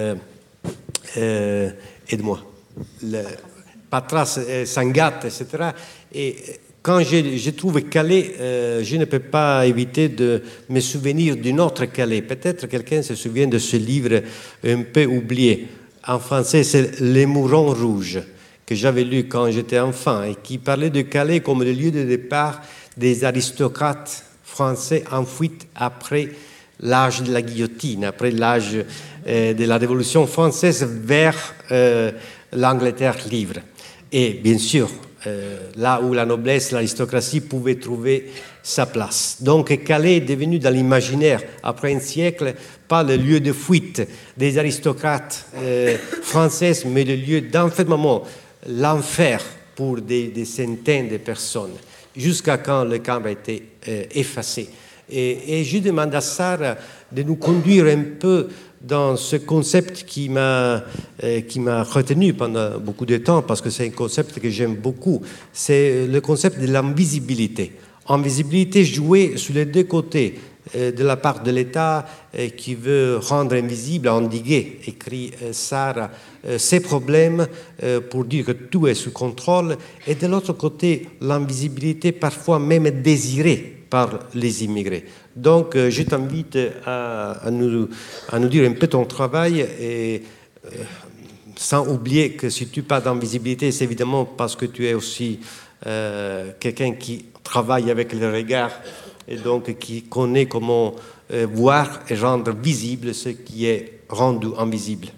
aide-moi, Patras, Sangatte, etc. Et quand je trouve Calais, je ne peux pas éviter de me souvenir d'une autre Calais. Peut-être quelqu'un se souvient de ce livre un peu oublié. En français, c'est Les Mourons Rouges, que j'avais lu quand j'étais enfant, et qui parlait de Calais comme le lieu de départ des aristocrates français en fuite après l'âge de la guillotine, après l'âge de la Révolution française vers l'Angleterre libre. Et bien sûr, là où la noblesse, l'aristocratie pouvaient trouver sa place. Donc Calais est devenu dans l'imaginaire, après un siècle, pas le lieu de fuite des aristocrates français, mais le lieu d'enfermement, l'enfer pour des centaines de personnes, jusqu'à quand le camp a été effacé. Et je demande à Sarah de nous conduire un peu dans ce concept qui m'a retenu pendant beaucoup de temps, parce que c'est un concept que j'aime beaucoup. C'est le concept de l'invisibilité. Invisibilité jouée sur les deux côtés, de la part de l'État qui veut rendre invisible, endiguer, écrit Sarah, ces problèmes pour dire que tout est sous contrôle, et de l'autre côté, l'invisibilité parfois même désirée par les immigrés. Donc, je t'invite à nous dire un peu ton travail, et sans oublier que si tu parles d'invisibilité, c'est évidemment parce que tu es aussi quelqu'un qui travaille avec le regard, et donc qui connaît comment voir et rendre visible ce qui est rendu invisible.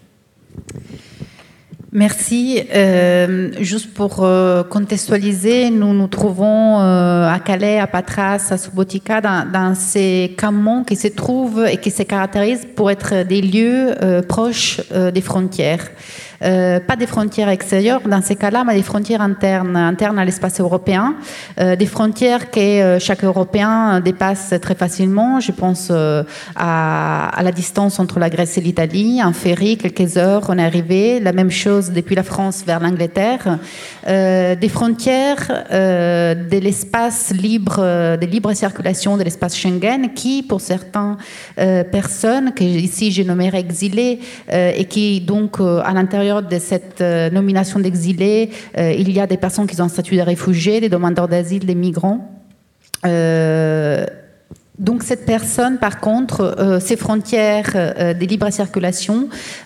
Merci. Juste pour contextualiser, nous nous trouvons à Calais, à Patras, à Subotica, dans ces camions qui se trouvent et qui se caractérisent pour être des lieux proches des frontières. Pas des frontières extérieures dans ces cas-là, mais des frontières internes à l'espace européen, des frontières que chaque Européen dépasse très facilement. Je pense à la distance entre la Grèce et l'Italie, en ferry, quelques heures, on est arrivé. La même chose depuis la France vers l'Angleterre. Des frontières de l'espace libre, de libre circulation de l'espace Schengen, qui, pour certaines personnes, que ici je nommerai exilées, et qui donc à l'intérieur de cette nomination d'exilés, il y a des personnes qui ont un statut de réfugiés, des demandeurs d'asile, des migrants. Donc cette personne, par contre, ces frontières de libre circulation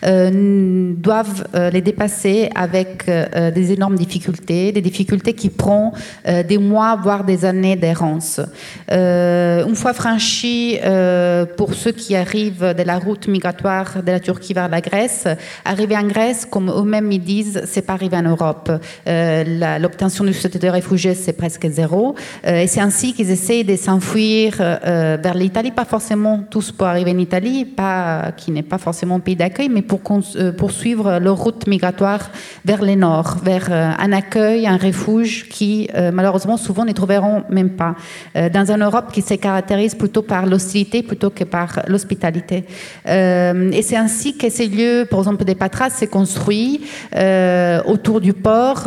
doivent les dépasser avec des énormes difficultés, des difficultés qui prennent des mois, voire des années d'errance. Une fois franchi, pour ceux qui arrivent de la route migratoire de la Turquie vers la Grèce, arriver en Grèce, comme eux-mêmes ils disent, c'est pas arriver en Europe. L'obtention du statut de réfugié, c'est presque zéro. Et c'est ainsi qu'ils essayent de s'enfuir vers l'Italie, pas forcément tous pour arriver en Italie, qui n'est pas forcément un pays d'accueil, mais pour poursuivre leur route migratoire vers le nord, vers un accueil, un refuge qui, malheureusement, souvent ne trouveront même pas. Dans une Europe qui se caractérise plutôt par l'hostilité plutôt que par l'hospitalité. Et c'est ainsi que ces lieux, par exemple, des Patras, s'est construit autour du port.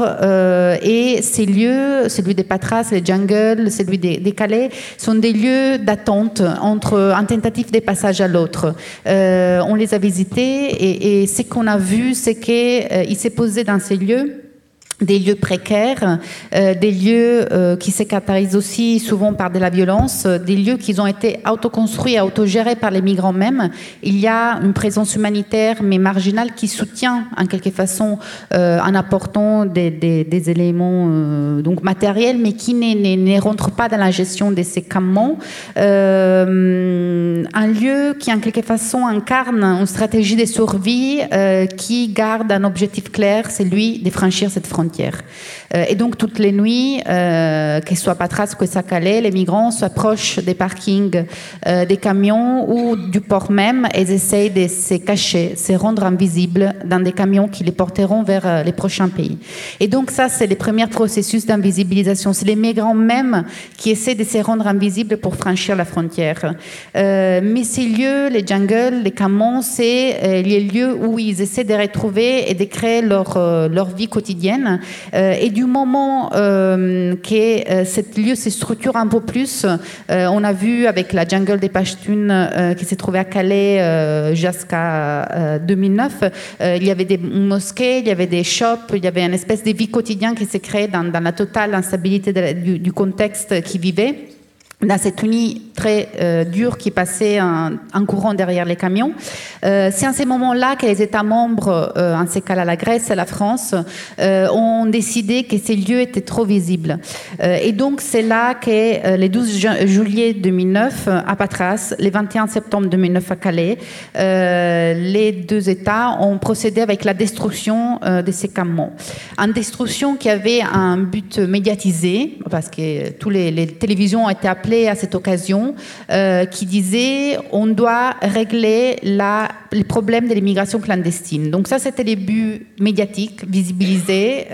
Et ces lieux, celui des Patras, les jungles, celui des Calais, sont des lieux d'attente entre un tentative de passage à l'autre. On les a visités et ce qu'on a vu, c'est qu'il s'est posé dans ces lieux des lieux précaires, des lieux qui se caractérisent aussi souvent par de la violence, des lieux qui ont été autoconstruits, autogérés par les migrants mêmes. Il y a une présence humanitaire mais marginale qui soutient en quelque façon en apportant des éléments donc matériels mais qui ne rentrent pas dans la gestion de ces campements. Un lieu qui en quelque façon incarne une stratégie de survie qui garde un objectif clair, c'est celui de franchir cette frontière. Et donc toutes les nuits, que ce soit Patras ou que ce soit Calais, les migrants s'approchent des parkings des camions ou du port même et ils essayent de se cacher, se rendre invisibles dans des camions qui les porteront vers les prochains pays. Et donc ça, c'est les premiers processus d'invisibilisation. C'est les migrants même qui essaient de se rendre invisibles pour franchir la frontière. Mais ces lieux, les jungles, les camions, c'est les lieux où ils essaient de retrouver et de créer leur vie quotidienne. Et du moment que ce lieu se structure un peu plus, on a vu avec la jungle des Pashtuns qui s'est trouvée à Calais jusqu'à 2009, il y avait des mosquées, il y avait des shops, il y avait une espèce de vie quotidienne qui s'est créée dans la totale instabilité du contexte qui vivait. Dans cette nuit très dure qui passait en courant derrière les camions. C'est en ces moments-là que les États membres, en ces cas-là la Grèce et la France, ont décidé que ces lieux étaient trop visibles. Et donc c'est là que les 12 juillet 2009 à Patras, les 21 septembre 2009 à Calais, les deux États ont procédé avec la destruction de ces camions. Une destruction qui avait un but médiatisé, parce que toutes les télévisions ont été appelées à cette occasion, qui disait on doit régler les problèmes de l'immigration clandestine. Donc ça, c'était les buts médiatiques, visibilisés.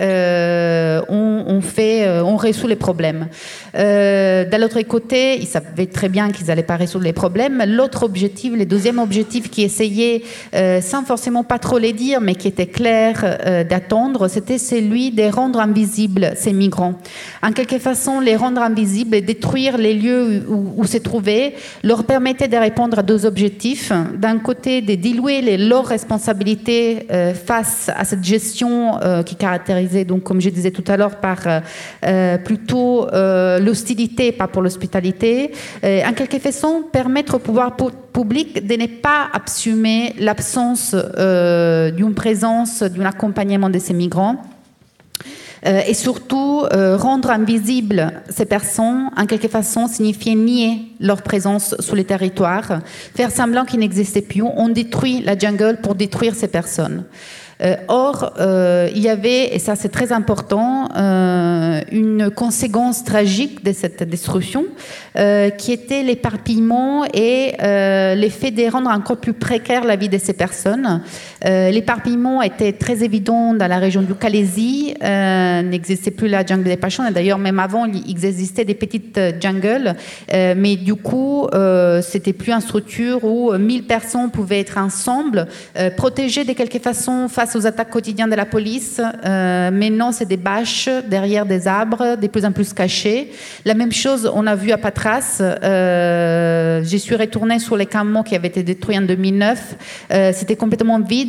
On résout les problèmes. De l'autre côté, ils savaient très bien qu'ils n'allaient pas résoudre les problèmes. L'autre objectif, le deuxième objectif qui essayait, sans forcément pas trop les dire, mais qui était clair d'attendre, c'était celui de rendre invisibles ces migrants. En quelque façon, les rendre invisibles et détruire les lieux où se trouvaient leur permettait de répondre à deux objectifs. D'un côté, de diluer leurs responsabilités face à cette gestion qui caractérisait, donc, comme je disais tout à l'heure, par plutôt l'hostilité, pas pour l'hospitalité. En quelque façon, permettre au pouvoir public de ne pas assumer l'absence d'une présence, d'un accompagnement de ces migrants. Et surtout, rendre invisibles ces personnes, en quelque façon, signifiait nier leur présence sur les territoires, faire semblant qu'ils n'existaient plus. On détruit la jungle pour détruire ces personnes. Or, il y avait, et ça c'est très important, une conséquence tragique de cette destruction qui était l'éparpillement et l'effet de rendre encore plus précaire la vie de ces personnes. L'éparpillement était très évident dans la région du Calaisie, n'existait plus la jungle des Pashtuns, et d'ailleurs même avant il existait des petites jungles, mais du coup c'était plus une structure où 1000 personnes pouvaient être ensemble, protégées de quelque façon face aux attaques quotidiennes de la police. Maintenant, c'est des bâches derrière des arbres, de plus en plus cachés. La même chose, on a vu à Patras. Je suis retournée sur les camions qui avaient été détruits en 2009. C'était complètement vide.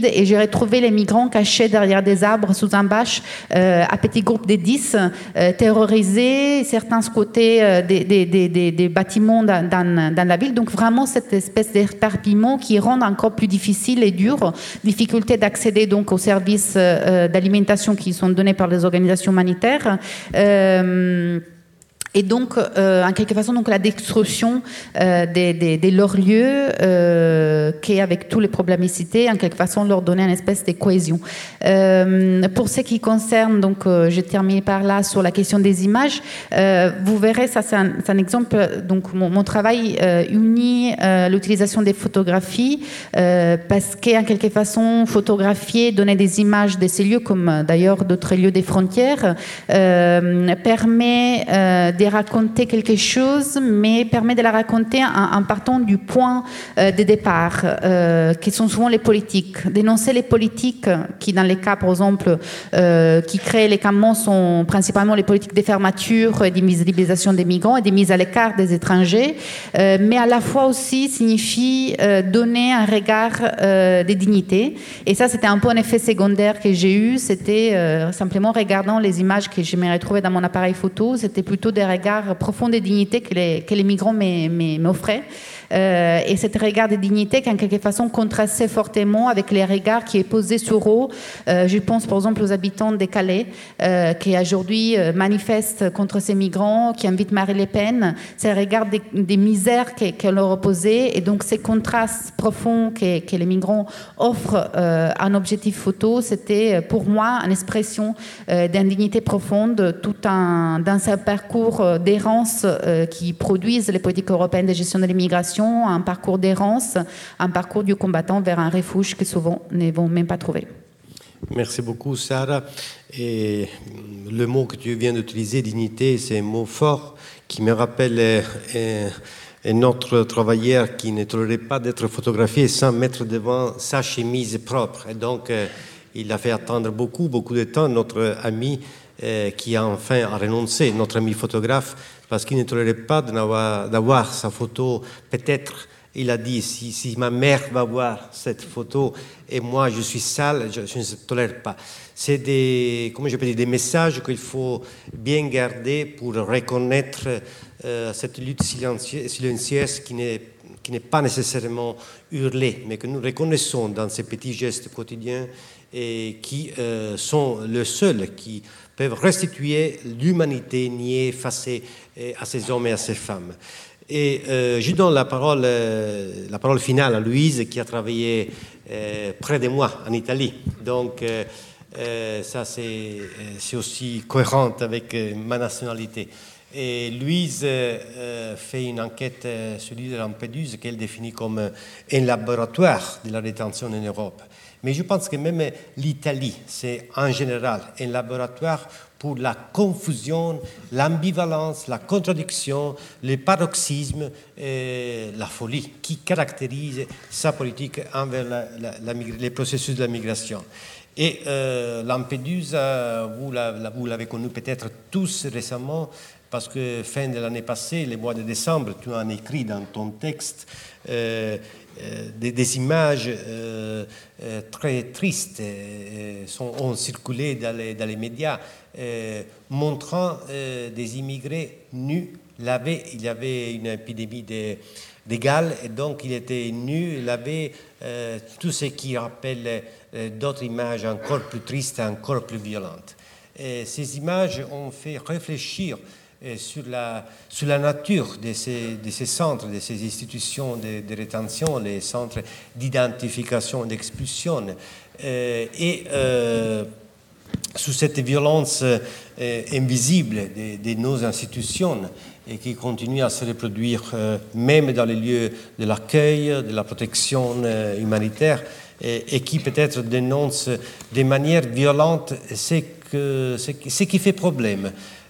sud et j'ai retrouvé les migrants cachés derrière des arbres sous un bâche, à petits groupes de 10, terrorisés, certains squattaient des bâtiments dans la ville. Donc vraiment cette espèce d'éparpillement qui rend encore plus difficile et dur, difficulté d'accéder donc aux services d'alimentation qui sont donnés par les organisations humanitaires. Et donc, en quelque façon, donc la destruction de leurs lieux, qui, avec tous les problèmes cités, en quelque façon, leur donner une espèce de cohésion. Pour ce qui concerne, donc, je termine par là sur la question des images. Vous verrez, ça, c'est un exemple. Donc, mon travail unit l'utilisation des photographies, parce qu'en quelque façon, photographier, donner des images de ces lieux, comme d'ailleurs d'autres lieux des frontières, permet de raconter quelque chose, mais permet de la raconter en partant du point de départ, qui sont souvent les politiques. Dénoncer les politiques qui, dans les cas, par exemple, qui créent les campements, sont principalement les politiques de fermeture et d'invisibilisation des migrants et de mise à l'écart des étrangers, mais à la fois aussi signifie donner un regard de dignité. Et ça, c'était un peu un effet secondaire que j'ai eu. C'était simplement regardant les images que je me retrouvais dans mon appareil photo, c'était plutôt des regard profond de dignité que les migrants m'offraient. Et cet regard de dignité qui, en quelque façon, contrastait fortement avec les regards qui est posé sur eux. Je pense, par exemple, aux habitants de Calais, qui aujourd'hui manifestent contre ces migrants, qui invitent Marine Le Pen. C'est le regard des misères qu'elle leur opposait. Et donc, ces contrastes profonds que les migrants offrent en objectif photo, c'était pour moi une expression d'indignité profonde, tout dans un parcours d'errance qui produisent les politiques européennes de gestion de l'immigration, un parcours d'errance, un parcours du combattant vers un refuge que souvent ne vont même pas trouver. Merci beaucoup, Sarah. Et le mot que tu viens d'utiliser, dignité, c'est un mot fort qui me rappelle un autre travailleur qui ne tolérait pas d'être photographié sans mettre devant sa chemise propre. Et donc, il a fait attendre beaucoup de temps notre ami qui a enfin renoncé, notre ami photographe, parce qu'il ne tolérait pas d'avoir sa photo. Peut-être, il a dit, si ma mère va voir cette photo et moi je suis sale, je ne tolère pas. C'est des messages qu'il faut bien garder pour reconnaître cette lutte silencieuse qui n'est pas nécessairement hurlée, mais que nous reconnaissons dans ces petits gestes quotidiens et qui sont les seuls qui peuvent restituer l'humanité niée, effacée à ces hommes et à ces femmes. Et je donne la parole finale à Louise, qui a travaillé près de moi en Italie. Donc, ça, c'est aussi cohérent avec ma nationalité. Et Louise fait une enquête sur l'île de Lampedusa qu'elle définit comme un laboratoire de la détention en Europe. Mais je pense que même l'Italie, c'est en général un laboratoire pour la confusion, l'ambivalence, la contradiction, le paroxysme et la folie qui caractérise sa politique envers les processus de la migration. Et Lampedusa, vous l'avez connu peut-être tous récemment, parce que fin de l'année passée, le mois de décembre, tu as écrit dans ton texte des images très tristes ont circulé dans les médias, montrant des immigrés nus. Il y avait une épidémie de Galles, et donc il était nu, il avait tout ce qui rappelle d'autres images encore plus tristes, encore plus violentes. Et ces images ont fait réfléchir sur la nature de ces centres, de ces institutions de rétention, les centres d'identification et d'expulsion, et sur cette violence invisible de nos institutions et qui continue à se reproduire même dans les lieux de l'accueil, de la protection humanitaire, et qui peut-être dénonce de manière violente ce qui fait problème.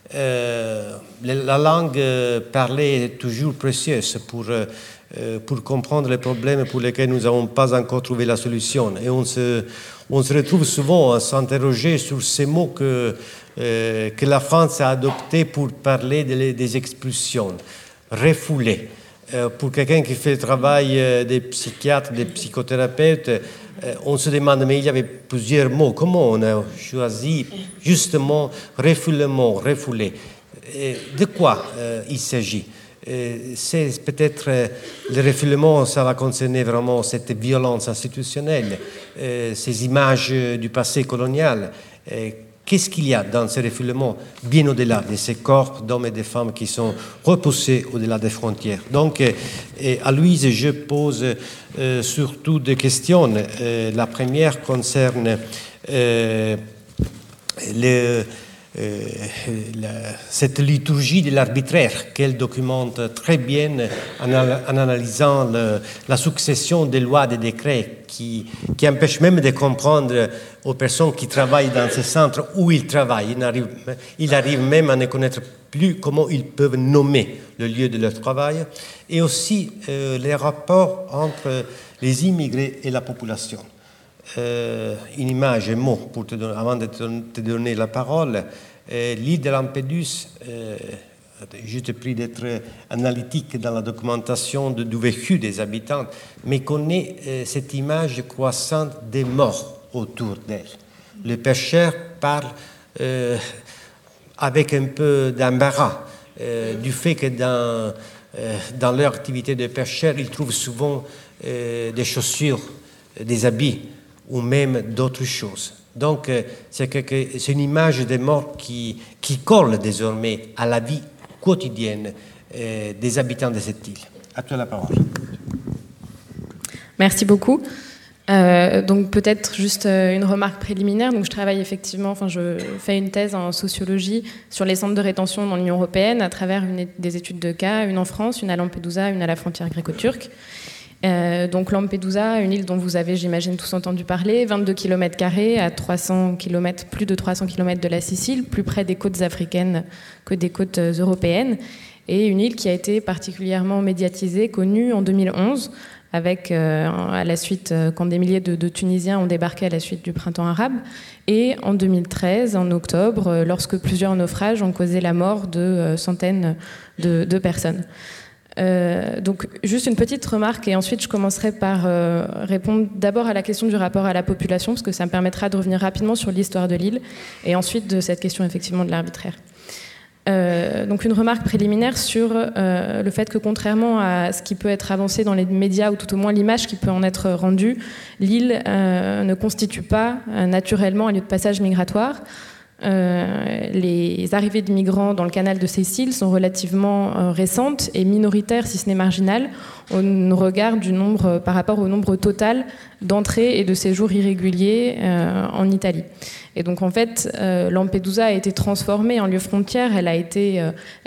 La langue parlée est toujours précieuse pour comprendre les problèmes pour lesquels nous n'avons pas encore trouvé la solution. Et on se retrouve souvent à s'interroger sur ces mots que la France a adoptés pour parler des expulsions. Refouler, Pour quelqu'un qui fait le travail des psychiatres, des psychothérapeutes, on se demande, mais il y avait plusieurs mots. Comment on a choisi justement refoulement, refoulé? De quoi il s'agit? C'est peut-être le refoulement, ça va concerner vraiment cette violence institutionnelle, ces images du passé colonial. Qu'est-ce qu'il y a dans ce refoulement, bien au-delà de ces corps d'hommes et de femmes qui sont repoussés au-delà des frontières? Donc, à Louise, je pose surtout deux questions. La première concerne cette liturgie de l'arbitraire qu'elle documente très bien en analysant la succession des lois, des décrets qui empêchent même de comprendre aux personnes qui travaillent dans ce centre où ils travaillent. Ils arrivent même à ne connaître plus comment ils peuvent nommer le lieu de leur travail, et aussi les rapports entre les immigrés et la population. Une image, un mot, avant de te donner la parole. L'île de Lampedusa, je te prie d'être analytique dans la documentation du vécu des habitants, mais connaît cette image croissante des morts autour d'elle. Les pêcheurs parlent avec un peu d'embarras du fait que dans leur activité de pêcheur, ils trouvent souvent des chaussures, des habits, ou même d'autres choses. Donc, c'est une image des morts qui colle désormais à la vie quotidienne des habitants de cette île. À toi la parole. Merci beaucoup. Donc peut-être juste une remarque préliminaire. Donc je travaille effectivement, je fais une thèse en sociologie sur les centres de rétention dans l'Union européenne à travers des études de cas, une en France, une à Lampedusa, une à la frontière gréco-turque. Donc Lampedusa, une île dont vous avez, j'imagine, tous entendu parler, 22 km² à 300 km, plus de 300 km de la Sicile, plus près des côtes africaines que des côtes européennes, et une île qui a été particulièrement médiatisée, connue en 2011, avec, à la suite, quand des milliers de Tunisiens ont débarqué à la suite du printemps arabe, et en 2013, en octobre, lorsque plusieurs naufrages ont causé la mort de centaines de personnes. Donc juste une petite remarque et ensuite je commencerai par répondre d'abord à la question du rapport à la population parce que ça me permettra de revenir rapidement sur l'histoire de l'île et ensuite de cette question effectivement de l'arbitraire. Donc une remarque préliminaire sur le fait que contrairement à ce qui peut être avancé dans les médias ou tout au moins l'image qui peut en être rendue, l'île ne constitue pas naturellement un lieu de passage migratoire. Les arrivées de migrants dans le canal de Sicile sont relativement récentes et minoritaires, si ce n'est marginales, au regard du nombre, par rapport au nombre total d'entrées et de séjours irréguliers en Italie. Et donc en fait, Lampedusa a été transformée en lieu frontière. Elle a été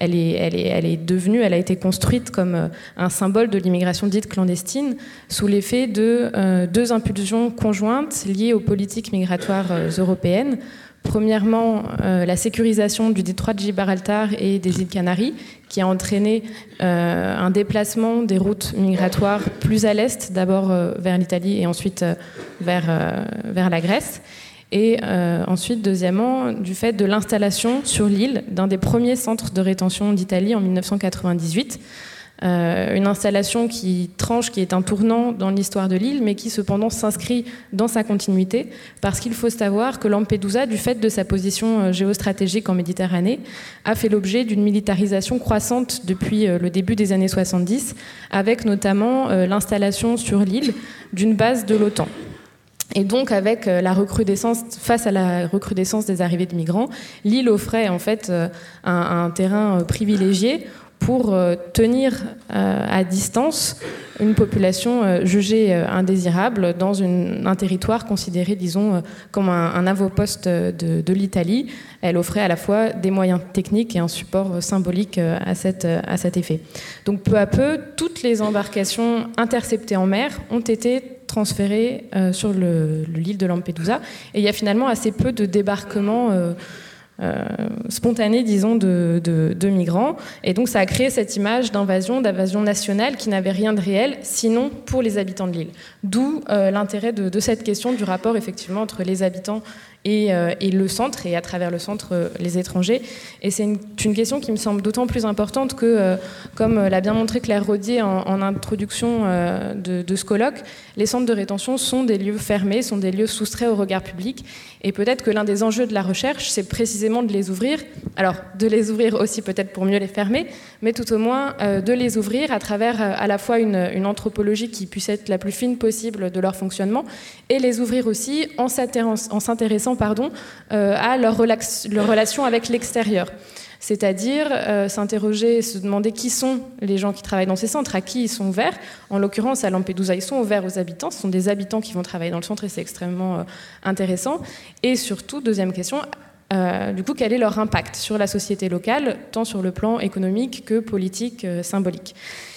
construite comme un symbole de l'immigration dite clandestine, sous l'effet de deux impulsions conjointes liées aux politiques migratoires européennes. Premièrement, la sécurisation du détroit de Gibraltar et des îles Canaries, qui a entraîné un déplacement des routes migratoires plus à l'est, d'abord vers l'Italie et ensuite vers la Grèce. Et ensuite, deuxièmement, du fait de l'installation sur l'île d'un des premiers centres de rétention d'Italie en 1998. Une installation qui est un tournant dans l'histoire de l'île, mais qui cependant s'inscrit dans sa continuité, parce qu'il faut savoir que Lampedusa, du fait de sa position géostratégique en Méditerranée, a fait l'objet d'une militarisation croissante depuis le début des années 70, avec notamment l'installation sur l'île d'une base de l'OTAN. Et donc, avec face à la recrudescence des arrivées de migrants, l'île offrait en fait un terrain privilégié pour tenir à distance une population jugée indésirable dans un territoire considéré, disons, comme un avant-poste de l'Italie. Elle offrait à la fois des moyens techniques et un support symbolique à cet effet. Donc peu à peu, toutes les embarcations interceptées en mer ont été transférées sur l'île de Lampedusa. Et il y a finalement assez peu de débarquements spontanée, disons, de migrants. Et donc ça a créé cette image d'invasion nationale qui n'avait rien de réel, sinon pour les habitants de l'île. D'où l'intérêt de cette question du rapport effectivement entre les habitants et le centre, et à travers le centre, les étrangers. Et c'est une question qui me semble d'autant plus importante que, comme l'a bien montré Claire Rodier en introduction de ce colloque, les centres de rétention sont des lieux fermés, sont des lieux soustraits au regard public. Et peut-être que l'un des enjeux de la recherche, c'est précisément de les ouvrir. Alors, de les ouvrir aussi peut-être pour mieux les fermer, mais tout au moins de les ouvrir à travers à la fois une anthropologie qui puisse être la plus fine possible de leur fonctionnement, et les ouvrir aussi en s'intéressant à leur relation avec l'extérieur. C'est-à-dire s'interroger, se demander qui sont les gens qui travaillent dans ces centres, à qui ils sont ouverts. En l'occurrence, à Lampedusa, ils sont ouverts aux habitants. Ce sont des habitants qui vont travailler dans le centre et c'est extrêmement intéressant. Et surtout, deuxième question, du coup, quel est leur impact sur la société locale, tant sur le plan économique que politique, symbolique.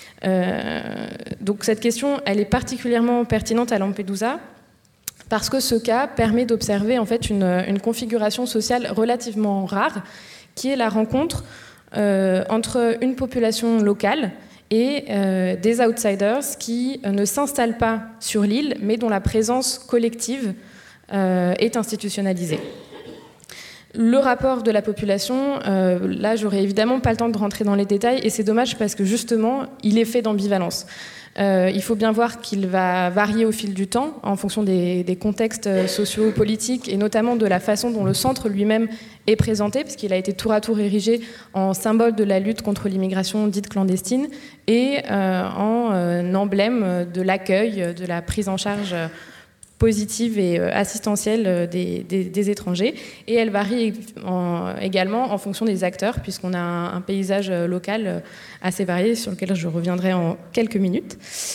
Donc cette question, elle est particulièrement pertinente à Lampedusa, parce que ce cas permet d'observer en fait une configuration sociale relativement rare, qui est la rencontre entre une population locale et des outsiders qui ne s'installent pas sur l'île, mais dont la présence collective est institutionnalisée. Le rapport de la population, là j'aurais évidemment pas le temps de rentrer dans les détails, et c'est dommage parce que justement il est fait d'ambivalence. Il faut bien voir qu'il va varier au fil du temps en fonction des contextes socio-politiques et notamment de la façon dont le centre lui-même est présenté, puisqu'il a été tour à tour érigé en symbole de la lutte contre l'immigration dite clandestine et en emblème de l'accueil, de la prise en charge positive et assistentielle des étrangers. Et elle varie également en fonction des acteurs, puisqu'on a un paysage local assez varié sur lequel je reviendrai en quelques minutes.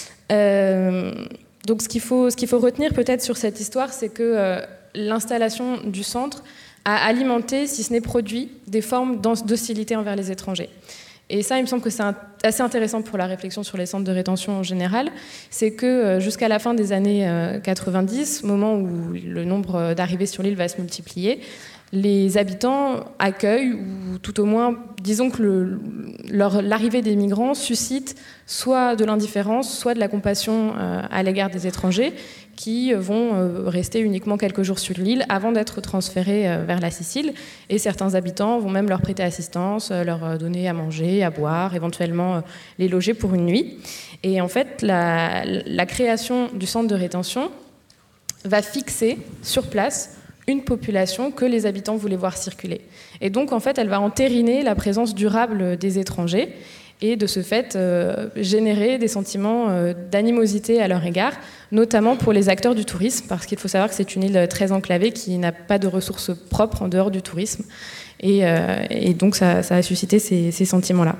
Donc ce qu'il faut retenir peut-être sur cette histoire, c'est que l'installation du centre a alimenté, si ce n'est produit, des formes d'hostilité envers les étrangers. Et ça, il me semble que c'est assez intéressant pour la réflexion sur les centres de rétention en général. C'est que jusqu'à la fin des années 90, moment où le nombre d'arrivées sur l'île va se multiplier, les habitants accueillent, ou tout au moins, disons que l'arrivée des migrants suscite soit de l'indifférence, soit de la compassion à l'égard des étrangers, qui vont rester uniquement quelques jours sur l'île avant d'être transférés vers la Sicile. Et certains habitants vont même leur prêter assistance, leur donner à manger, à boire, éventuellement les loger pour une nuit. Et en fait, la création du centre de rétention va fixer sur place une population que les habitants voulaient voir circuler. Et donc, en fait, elle va entériner la présence durable des étrangers et de ce fait générer des sentiments d'animosité à leur égard, notamment pour les acteurs du tourisme, parce qu'il faut savoir que c'est une île très enclavée qui n'a pas de ressources propres en dehors du tourisme. Et donc, ça a suscité ces sentiments-là.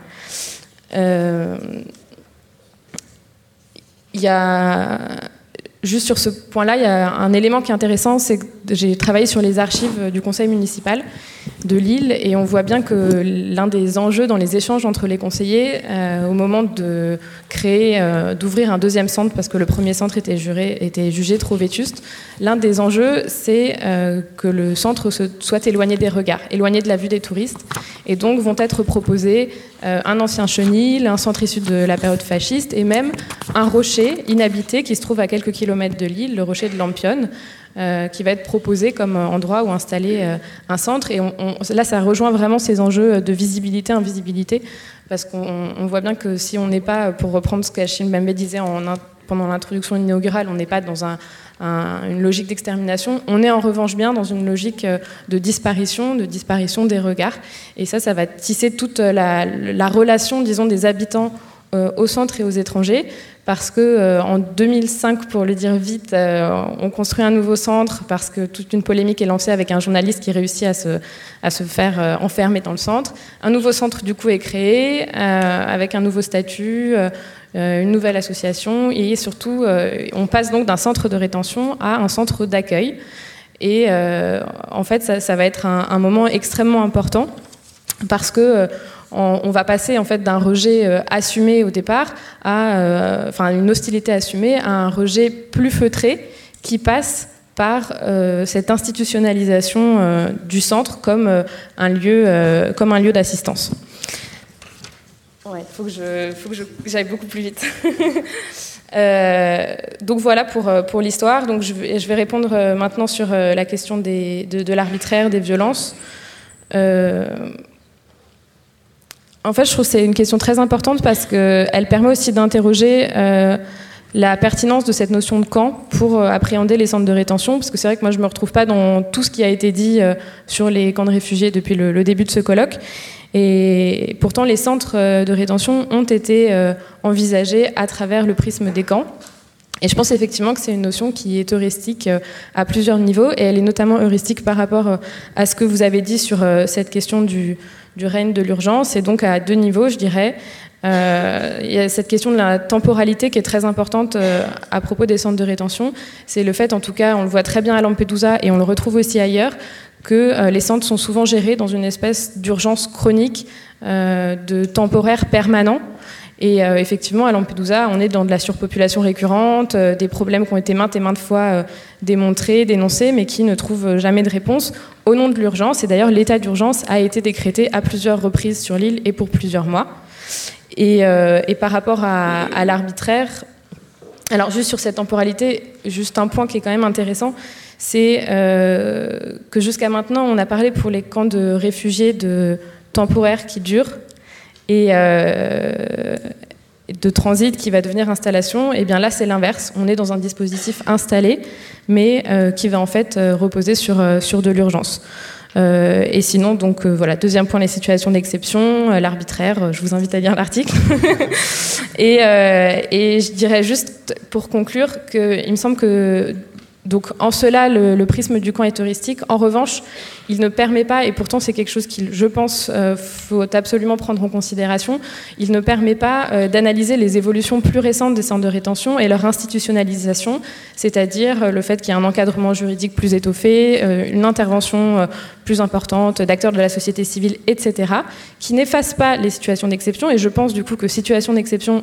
Il y a... Juste sur ce point-là, il y a un élément qui est intéressant, c'est que j'ai travaillé sur les archives du conseil municipal de Lille et on voit bien que l'un des enjeux dans les échanges entre les conseillers, au moment de créer, d'ouvrir un deuxième centre parce que le premier centre était jugé trop vétuste, l'un des enjeux, c'est que le centre soit éloigné des regards, éloigné de la vue des touristes, et donc vont être proposés un ancien chenil, un centre issu de la période fasciste et même un rocher inhabité qui se trouve à quelques kilomètres de l'île, le rocher de Lampione, qui va être proposé comme endroit où installer un centre. Et là, ça rejoint vraiment ces enjeux de visibilité, invisibilité, parce qu'on voit bien que si on n'est pas, pour reprendre ce qu'Achille Mbembe disait pendant l'introduction inaugurale, on n'est pas dans une logique d'extermination, on est en revanche bien dans une logique de disparition des regards. Et ça va tisser toute la relation, disons, des habitants au centre et aux étrangers, parce que en 2005, pour le dire vite, on construit un nouveau centre parce que toute une polémique est lancée avec un journaliste qui réussit à se faire enfermer dans le centre. Un nouveau centre du coup est créé avec un nouveau statut, une nouvelle association et surtout on passe donc d'un centre de rétention à un centre d'accueil. Et en fait, ça va être un moment extrêmement important parce que on va passer en fait d'un rejet assumé au départ à une hostilité assumée à un rejet plus feutré qui passe par cette institutionnalisation du centre comme un lieu d'assistance. Ouais, faut que j'aille beaucoup plus vite. Donc voilà pour l'histoire. Donc je vais répondre maintenant sur la question de l'arbitraire, des violences. En fait, je trouve que c'est une question très importante parce qu'elle permet aussi d'interroger la pertinence de cette notion de camp pour appréhender les centres de rétention, parce que c'est vrai que moi je me retrouve pas dans tout ce qui a été dit sur les camps de réfugiés depuis le début de ce colloque. Et pourtant, les centres de rétention ont été envisagés à travers le prisme des camps. Et je pense effectivement que c'est une notion qui est heuristique à plusieurs niveaux, et elle est notamment heuristique par rapport à ce que vous avez dit sur cette question du règne de l'urgence, et donc à deux niveaux, je dirais. Il y a cette question de la temporalité qui est très importante à propos des centres de rétention. C'est le fait, en tout cas, on le voit très bien à Lampedusa et on le retrouve aussi ailleurs, que les centres sont souvent gérés dans une espèce d'urgence chronique, de temporaire permanent. Et effectivement, à Lampedusa, on est dans de la surpopulation récurrente, des problèmes qui ont été maintes et maintes fois démontrés, dénoncés, mais qui ne trouvent jamais de réponse au nom de l'urgence. Et d'ailleurs, l'état d'urgence a été décrété à plusieurs reprises sur l'île et pour plusieurs mois. Et par rapport à l'arbitraire, alors juste sur cette temporalité, juste un point qui est quand même intéressant, c'est que jusqu'à maintenant, on a parlé pour les camps de réfugiés de temporaires qui durent et de transit qui va devenir installation. Et bien là, c'est l'inverse. On est dans un dispositif installé, mais qui va en fait reposer sur de l'urgence. Et sinon, donc voilà, deuxième point, les situations d'exception, l'arbitraire, je vous invite à lire l'article. et je dirais juste, pour conclure, qu'il me semble que, donc en cela, le prisme du camp est heuristique. En revanche, il ne permet pas, et pourtant c'est quelque chose qu'il, je pense, faut absolument prendre en considération, il ne permet pas d'analyser les évolutions plus récentes des centres de rétention et leur institutionnalisation, c'est-à-dire le fait qu'il y ait un encadrement juridique plus étoffé, une intervention plus importante d'acteurs de la société civile, etc., qui n'efface pas les situations d'exception. Et je pense du coup que situation d'exception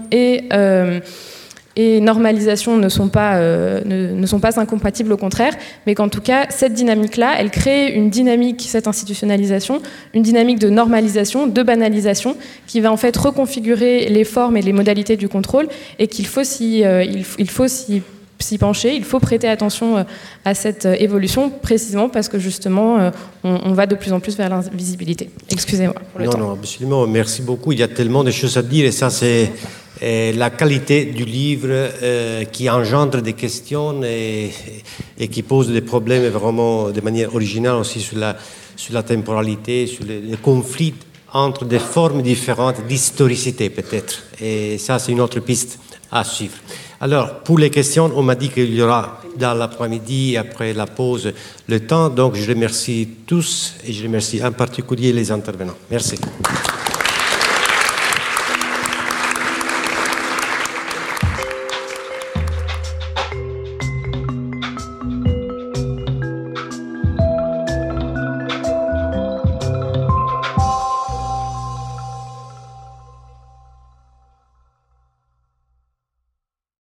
et normalisation ne sont pas incompatibles, au contraire, mais qu'en tout cas, cette dynamique-là, elle crée une dynamique, cette institutionnalisation, une dynamique de normalisation, de banalisation, qui va en fait reconfigurer les formes et les modalités du contrôle, et qu'il faut s'y pencher, il faut prêter attention à cette évolution, précisément parce que justement, on va de plus en plus vers l'invisibilité. Excusez-moi pour le temps. Non, absolument, merci beaucoup. Il y a tellement de choses à dire, et ça, c'est la qualité du livre qui engendre des questions et qui pose des problèmes vraiment de manière originale aussi sur la temporalité, sur les conflits entre des formes différentes d'historicité peut-être. Et ça, c'est une autre piste à suivre. Alors, pour les questions, on m'a dit qu'il y aura dans l'après-midi, après la pause, le temps. Donc, je remercie tous et je remercie en particulier les intervenants. Merci.